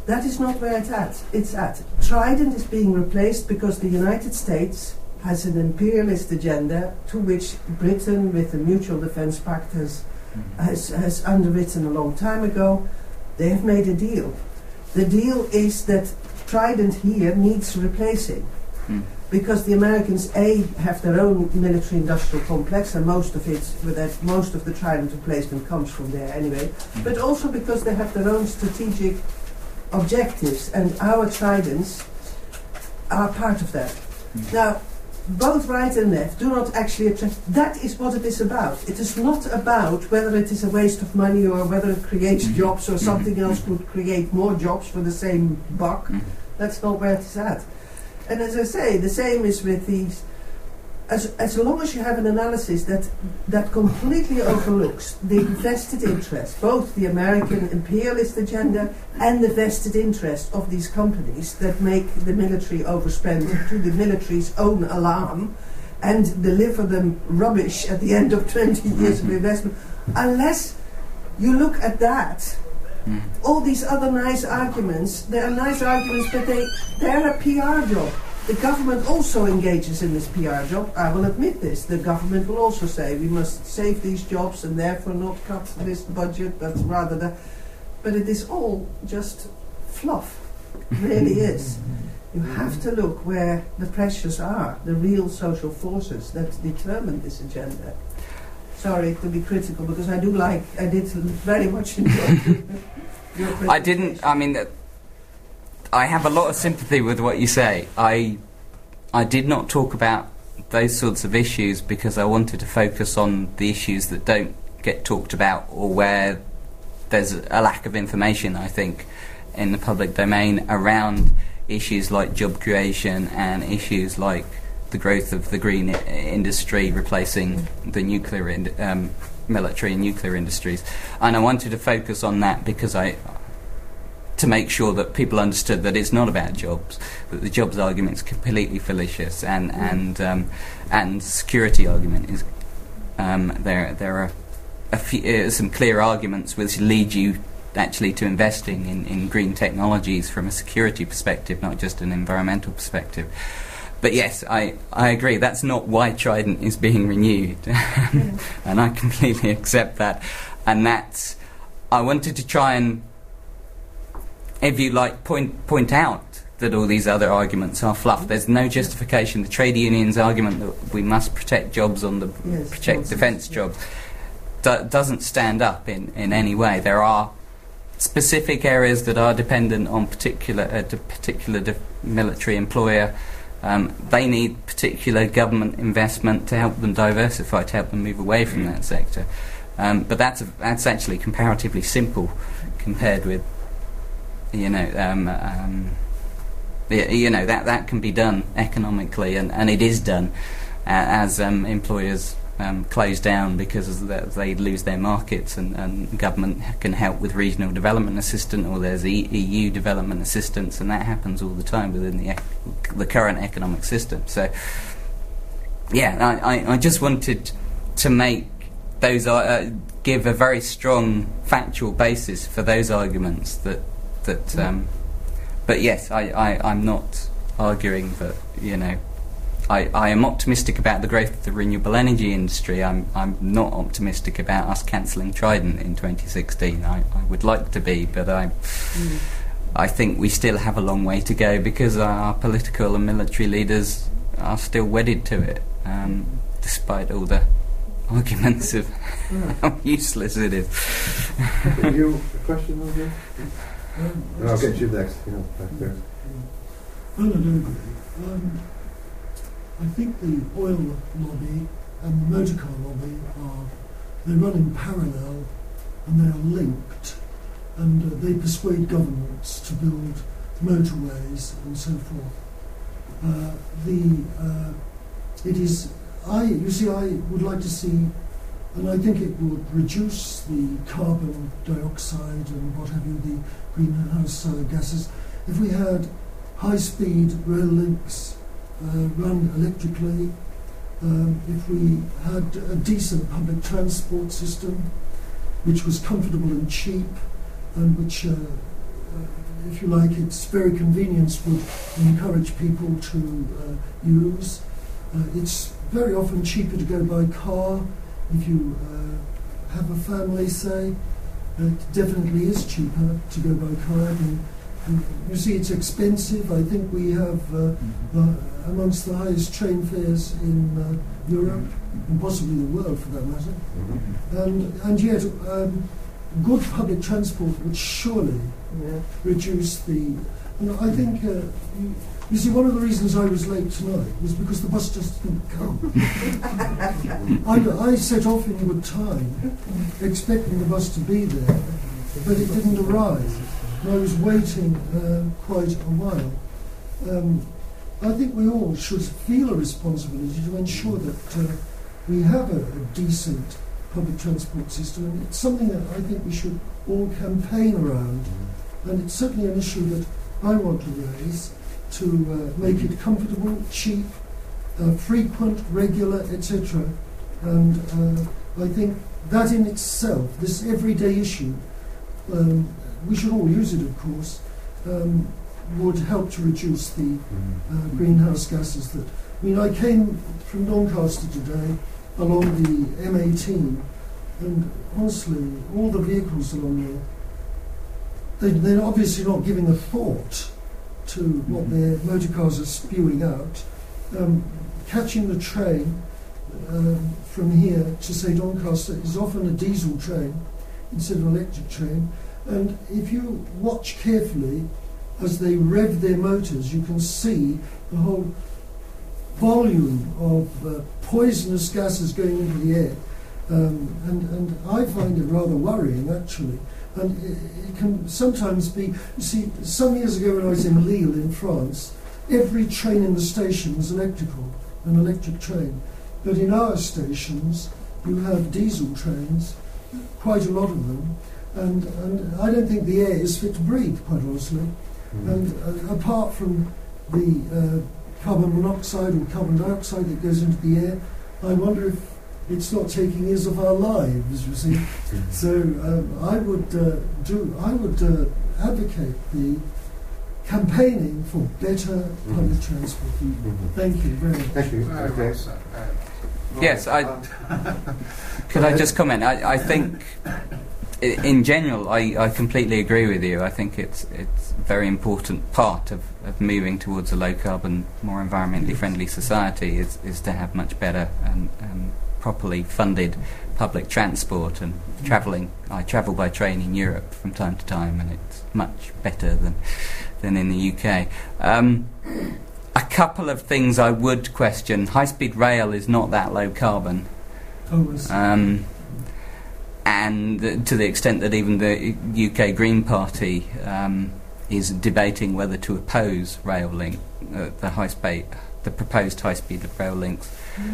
That is not where it's at. Trident is being replaced because the United States has an imperialist agenda to which Britain, with the Mutual Defence Pact, has underwritten a long time ago. They have made a deal. The deal is that Trident here needs replacing because the Americans have their own military-industrial complex, and most of the Trident replacement comes from there anyway. But also because they have their own strategic objectives, and our Tridents are part of that. Now, both right and left do not actually attract. That is what it is about. It is not about whether it is a waste of money or whether it creates jobs or something else would create more jobs for the same buck. That's not where it is at. And as I say, the same is with these. As long as you have an analysis that completely overlooks the vested interest, both the American imperialist agenda and the vested interest of these companies that make the military overspend to the military's own alarm and deliver them rubbish at the end of 20 years of investment, unless you look at that, all these other nice arguments, they are nice arguments, but they're a PR job. The government also engages in this PR job. I will admit this. The government will also say we must save these jobs and therefore not cut this budget, but rather that. But it is all just fluff. It really is. You have to look where the pressures are, the real social forces that determine this agenda. Sorry to be critical, because I did very much enjoy your presentation. I have a lot of sympathy with what you say. I did not talk about those sorts of issues because I wanted to focus on the issues that don't get talked about or where there's a lack of information, I think, in the public domain around issues like job creation and issues like the growth of the green industry replacing the nuclear military and nuclear industries. And I wanted to focus on that because to make sure that people understood that it's not about jobs, that the jobs argument is completely fallacious, and security argument is there are some clear arguments which lead you actually to investing in green technologies from a security perspective, not just an environmental perspective. But yes, I agree, that's not why Trident is being renewed, and I completely accept that. And I wanted to try and, if you like, point out that all these other arguments are fluff. There's no justification. The trade unions' argument that we must protect jobs protect defence jobs doesn't stand up in any way. There are specific areas that are dependent on particular military employer. They need particular government investment to help them diversify, to help them move away from that sector. But that's actually comparatively simple compared with that can be done economically, and it is done as employers close down because they lose their markets, and government can help with regional development assistance, or there's EU development assistance, and that happens all the time within the current economic system. So yeah, I just wanted to make those give a very strong factual basis for those arguments but yes, I'm not arguing that, I am optimistic about the growth of the renewable energy industry. I'm not optimistic about us cancelling Trident in 2016. I would like to be, but I think we still have a long way to go because our political and military leaders are still wedded to it, despite all the arguments of how useless it is. Have you a question over there? I'll get you next. Back there. I think the oil lobby and the motor car lobby they run in parallel, and they are linked, and they persuade governments to build motorways and so forth. I would like to see, and I think it would reduce the carbon dioxide and what have you, the greenhouse gases, if we had high-speed rail links run electrically, if we had a decent public transport system which was comfortable and cheap, and which if you like, its very convenience would encourage people to use. It's very often cheaper to go by car if you have a family, say. It definitely is cheaper to go by car. And you see, it's expensive. I think we have amongst the highest train fares in Europe, and possibly the world for that matter. And yet, good public transport would surely reduce the... And I think, you see, one of the reasons I was late tonight was because the bus just didn't come. I set off in good time, expecting the bus to be there, but it didn't arrive. And I was waiting quite a while. I think we all should feel a responsibility to ensure that we have a decent public transport system, and it's something that I think we should all campaign around. And it's certainly an issue that I want to raise, to make it comfortable, cheap, frequent, regular, etc. And I think that in itself, this everyday issue, we should all use it, of course, would help to reduce the greenhouse gases. That, I mean, I came from Doncaster today along the M18, and honestly, all the vehicles along there, they're obviously not giving a thought to what their motor cars are spewing out. Catching the train from here to, say, Doncaster is often a diesel train instead of an electric train. And if you watch carefully as they rev their motors, you can see the whole volume of poisonous gases going into the air. And I find it rather worrying, actually. And it can sometimes be... You see, some years ago when I was in Lille in France, every train in the station was electrical, an electric train. But in our stations, you have diesel trains, quite a lot of them, and I don't think the air is fit to breathe, quite honestly. And apart from the carbon monoxide or carbon dioxide that goes into the air, I wonder if it's not taking years of our lives, you see. So I would advocate the campaigning for better public transport. Thank you very much. Thank you. Okay. Yes, could I just comment? I think, in general, I completely agree with you. I think it's a very important part of moving towards a low-carbon, more environmentally friendly society is to have much better and properly funded public transport and travelling. I travel by train in Europe from time to time, and it's much better than in the UK. A couple of things I would question. High-speed rail is not that low carbon. And to the extent that even the UK Green Party is debating whether to oppose rail link, the proposed high-speed rail links.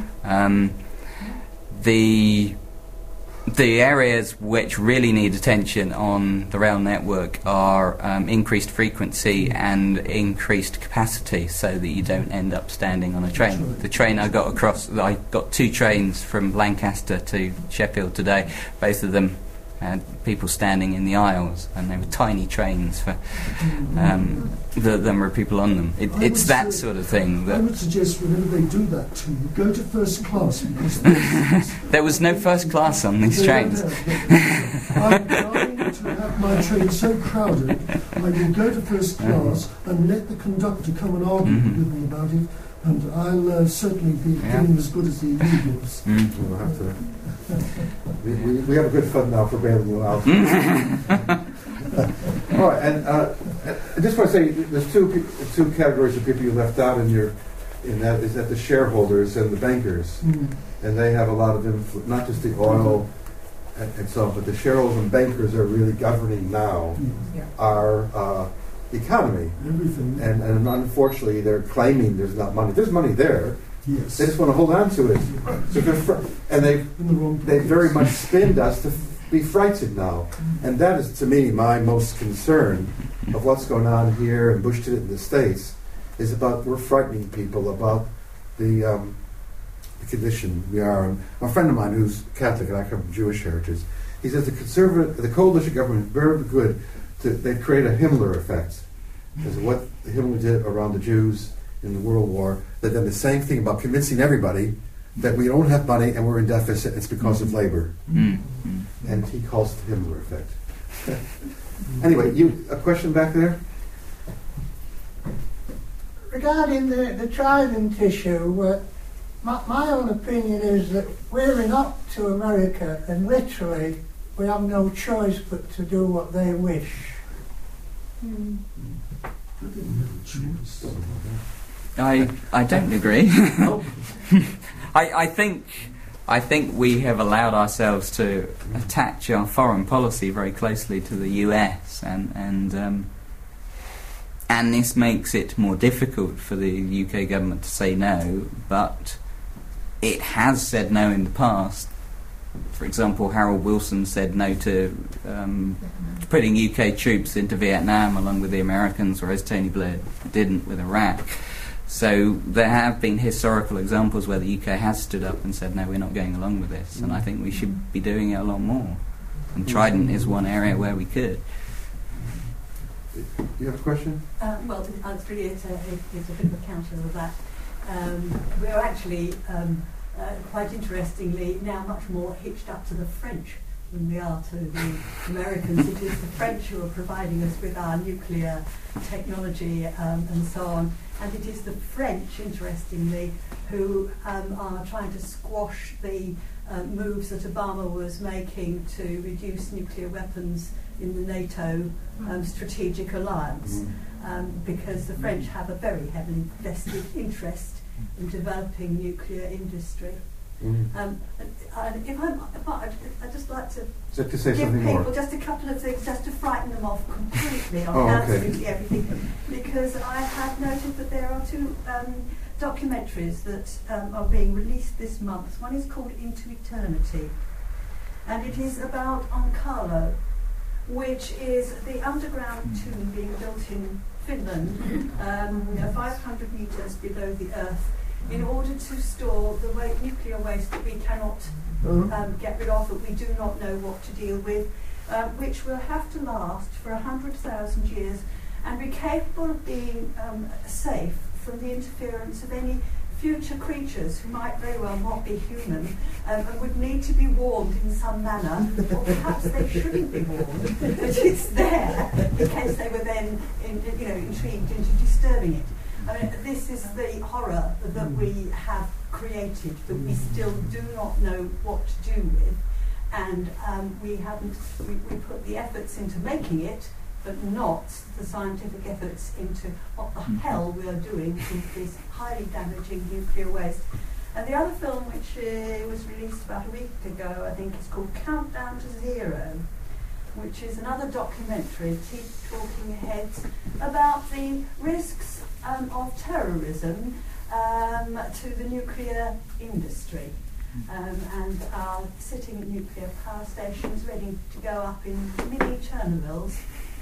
The areas which really need attention on the rail network are increased frequency and increased capacity, so that you don't end up standing on a train. The train I got 2 trains from Lancaster to Sheffield today. Both of them had people standing in the aisles, and they were tiny trains for the number of people on them. It's that sort of thing. I would suggest whenever they do that to you, go to first class, because there was no first class on these trains. I'm dying to have my train so crowded, I will go to first class and let the conductor come and argue with me about it, and I'll certainly be feeling as good as the illegals. We'll have to. We have a good fund now for bailing you out. All right, and I just want to say there's two categories of people you left out in that is that the shareholders and the bankers, and they have a lot of influence, not just the oil and so on, but the shareholders and bankers are really governing now our economy. Everything. And unfortunately, they're claiming there's not money. There's money there. Yes. They just want to hold on to it. So and they very much spinned us to be frightened now. And that is, to me, my most concern of what's going on here in Bush in the States, is about we're frightening people about the condition we are. And a friend of mine who's Catholic, and I come from Jewish heritage, he says the coalition government is very good they've created a Himmler effect. Because what Himmler did around the Jews in the World War, they've done the same thing about convincing everybody that we don't have money and we're in deficit, it's because of labor. And he calls it the Himmler effect. Anyway, a question back there? Regarding the Trident issue, my own opinion is that we're in up to America and literally we have no choice but to do what they wish. I don't agree. I think we have allowed ourselves to attach our foreign policy very closely to the US, and this makes it more difficult for the UK government to say no, but it has said no in the past. For example, Harold Wilson said no to putting UK troops into Vietnam along with the Americans, whereas Tony Blair didn't with Iraq. So there have been historical examples where the UK has stood up and said, no, we're not going along with this, and I think we should be doing it a lot more. And Trident is one area where we could. You have a question? Well, it's really it's a bit of a counter of that. We're actually, quite interestingly, now much more hitched up to the French than we are to the Americans. It is the French who are providing us with our nuclear technology and so on. And it is the French, interestingly, who are trying to squash the moves that Obama was making to reduce nuclear weapons in the NATO strategic alliance, because the French have a very heavily vested interest in developing nuclear industry. And I'd just like to Just to say give something people more. just a couple of things, just to frighten them off completely on Okay. absolutely everything, because I have noted that there are two documentaries that are being released this month. One is called Into Eternity, and it is about Onkalo, which is the underground tomb being built in Finland, 500 metres below the earth, in order to store the nuclear waste that we cannot get rid of, that we do not know what to deal with, which will have to last for 100,000 years and be capable of being safe from the interference of any future creatures who might very well not be human and would need to be warned in some manner, or perhaps they shouldn't be warned, but it's there in case they were then intrigued into disturbing it. I mean, this is the horror that we have created, that we still do not know what to do with, and we put the efforts into making it, but not the scientific efforts into what the hell we are doing with this highly damaging nuclear waste. And the other film, which was released about a week ago, I think, is called Countdown to Zero, which is another documentary, talking heads, about the risks of terrorism to the nuclear industry, and are sitting at nuclear power stations ready to go up in mini Chernobyls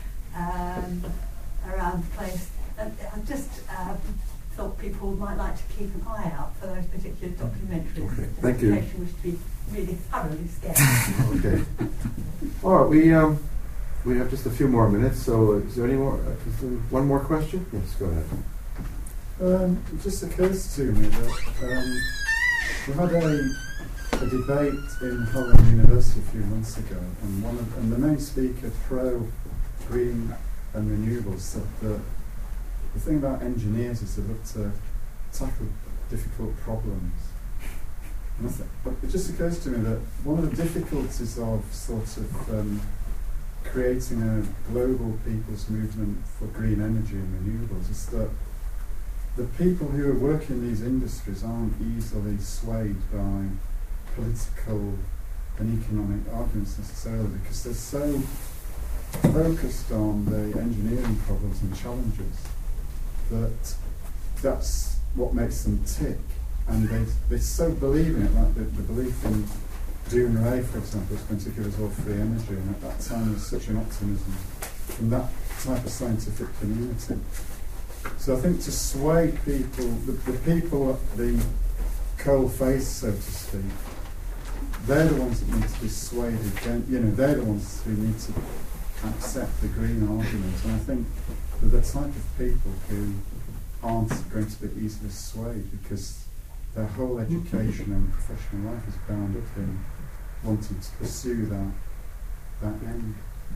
around the place. And I just thought people might like to keep an eye out for those particular documentaries. Okay, thank you. The reputation was to be really thoroughly scary. Okay. All right, we have just a few more minutes, so is there any more? Is there one more question? Yes, go ahead. It just occurs to me that we had a debate in Holland University a few months ago, and the main speaker pro green and renewables said that the thing about engineers is they look to tackle difficult problems. And it just occurs to me that one of the difficulties of sort of creating a global people's movement for green energy and renewables is that the people who are working in these industries aren't easily swayed by political and economic arguments necessarily, because they're so focused on the engineering problems and challenges that that's what makes them tick, and they so believe in it, like the belief in Dune Ray, for example, is going to give us all free energy, and at that time there's such an optimism from that type of scientific community. So I think to sway people, the people at the coal face, so to speak, they're the ones that need to be swayed again. They're the ones who need to accept the green arguments. And I think that the type of people who aren't going to be easily swayed because their whole education and professional life is bound up in wanting to pursue that end.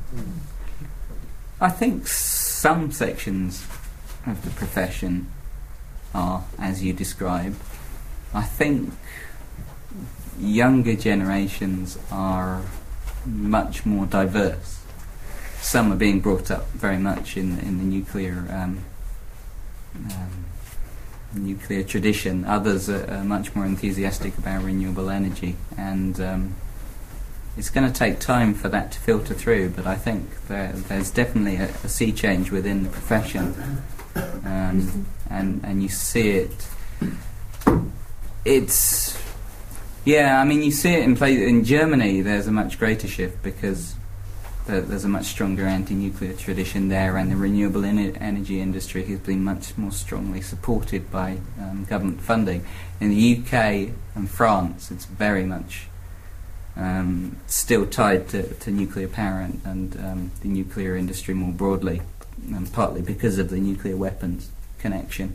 I think some sections of the profession are, as you describe. I think younger generations are much more diverse. Some are being brought up very much in the nuclear tradition. Others are much more enthusiastic about renewable energy, and it's going to take time for that to filter through. But I think there's definitely a sea change within the profession, and you see it. It's you see it in Germany. There's a much greater shift because there's a much stronger anti-nuclear tradition there, and the renewable energy industry has been much more strongly supported by government funding. In the UK and France, it's very much still tied to nuclear power and the nuclear industry more broadly, and partly because of the nuclear weapons connection.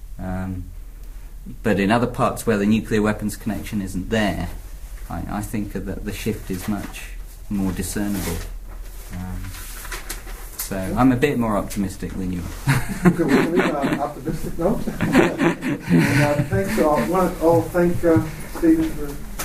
But in other parts where the nuclear weapons connection isn't there, I think that the shift is much more discernible. So I'm a bit more optimistic than you are. Okay, we'll leave on an optimistic note. And thanks all. I want to thank Stephen for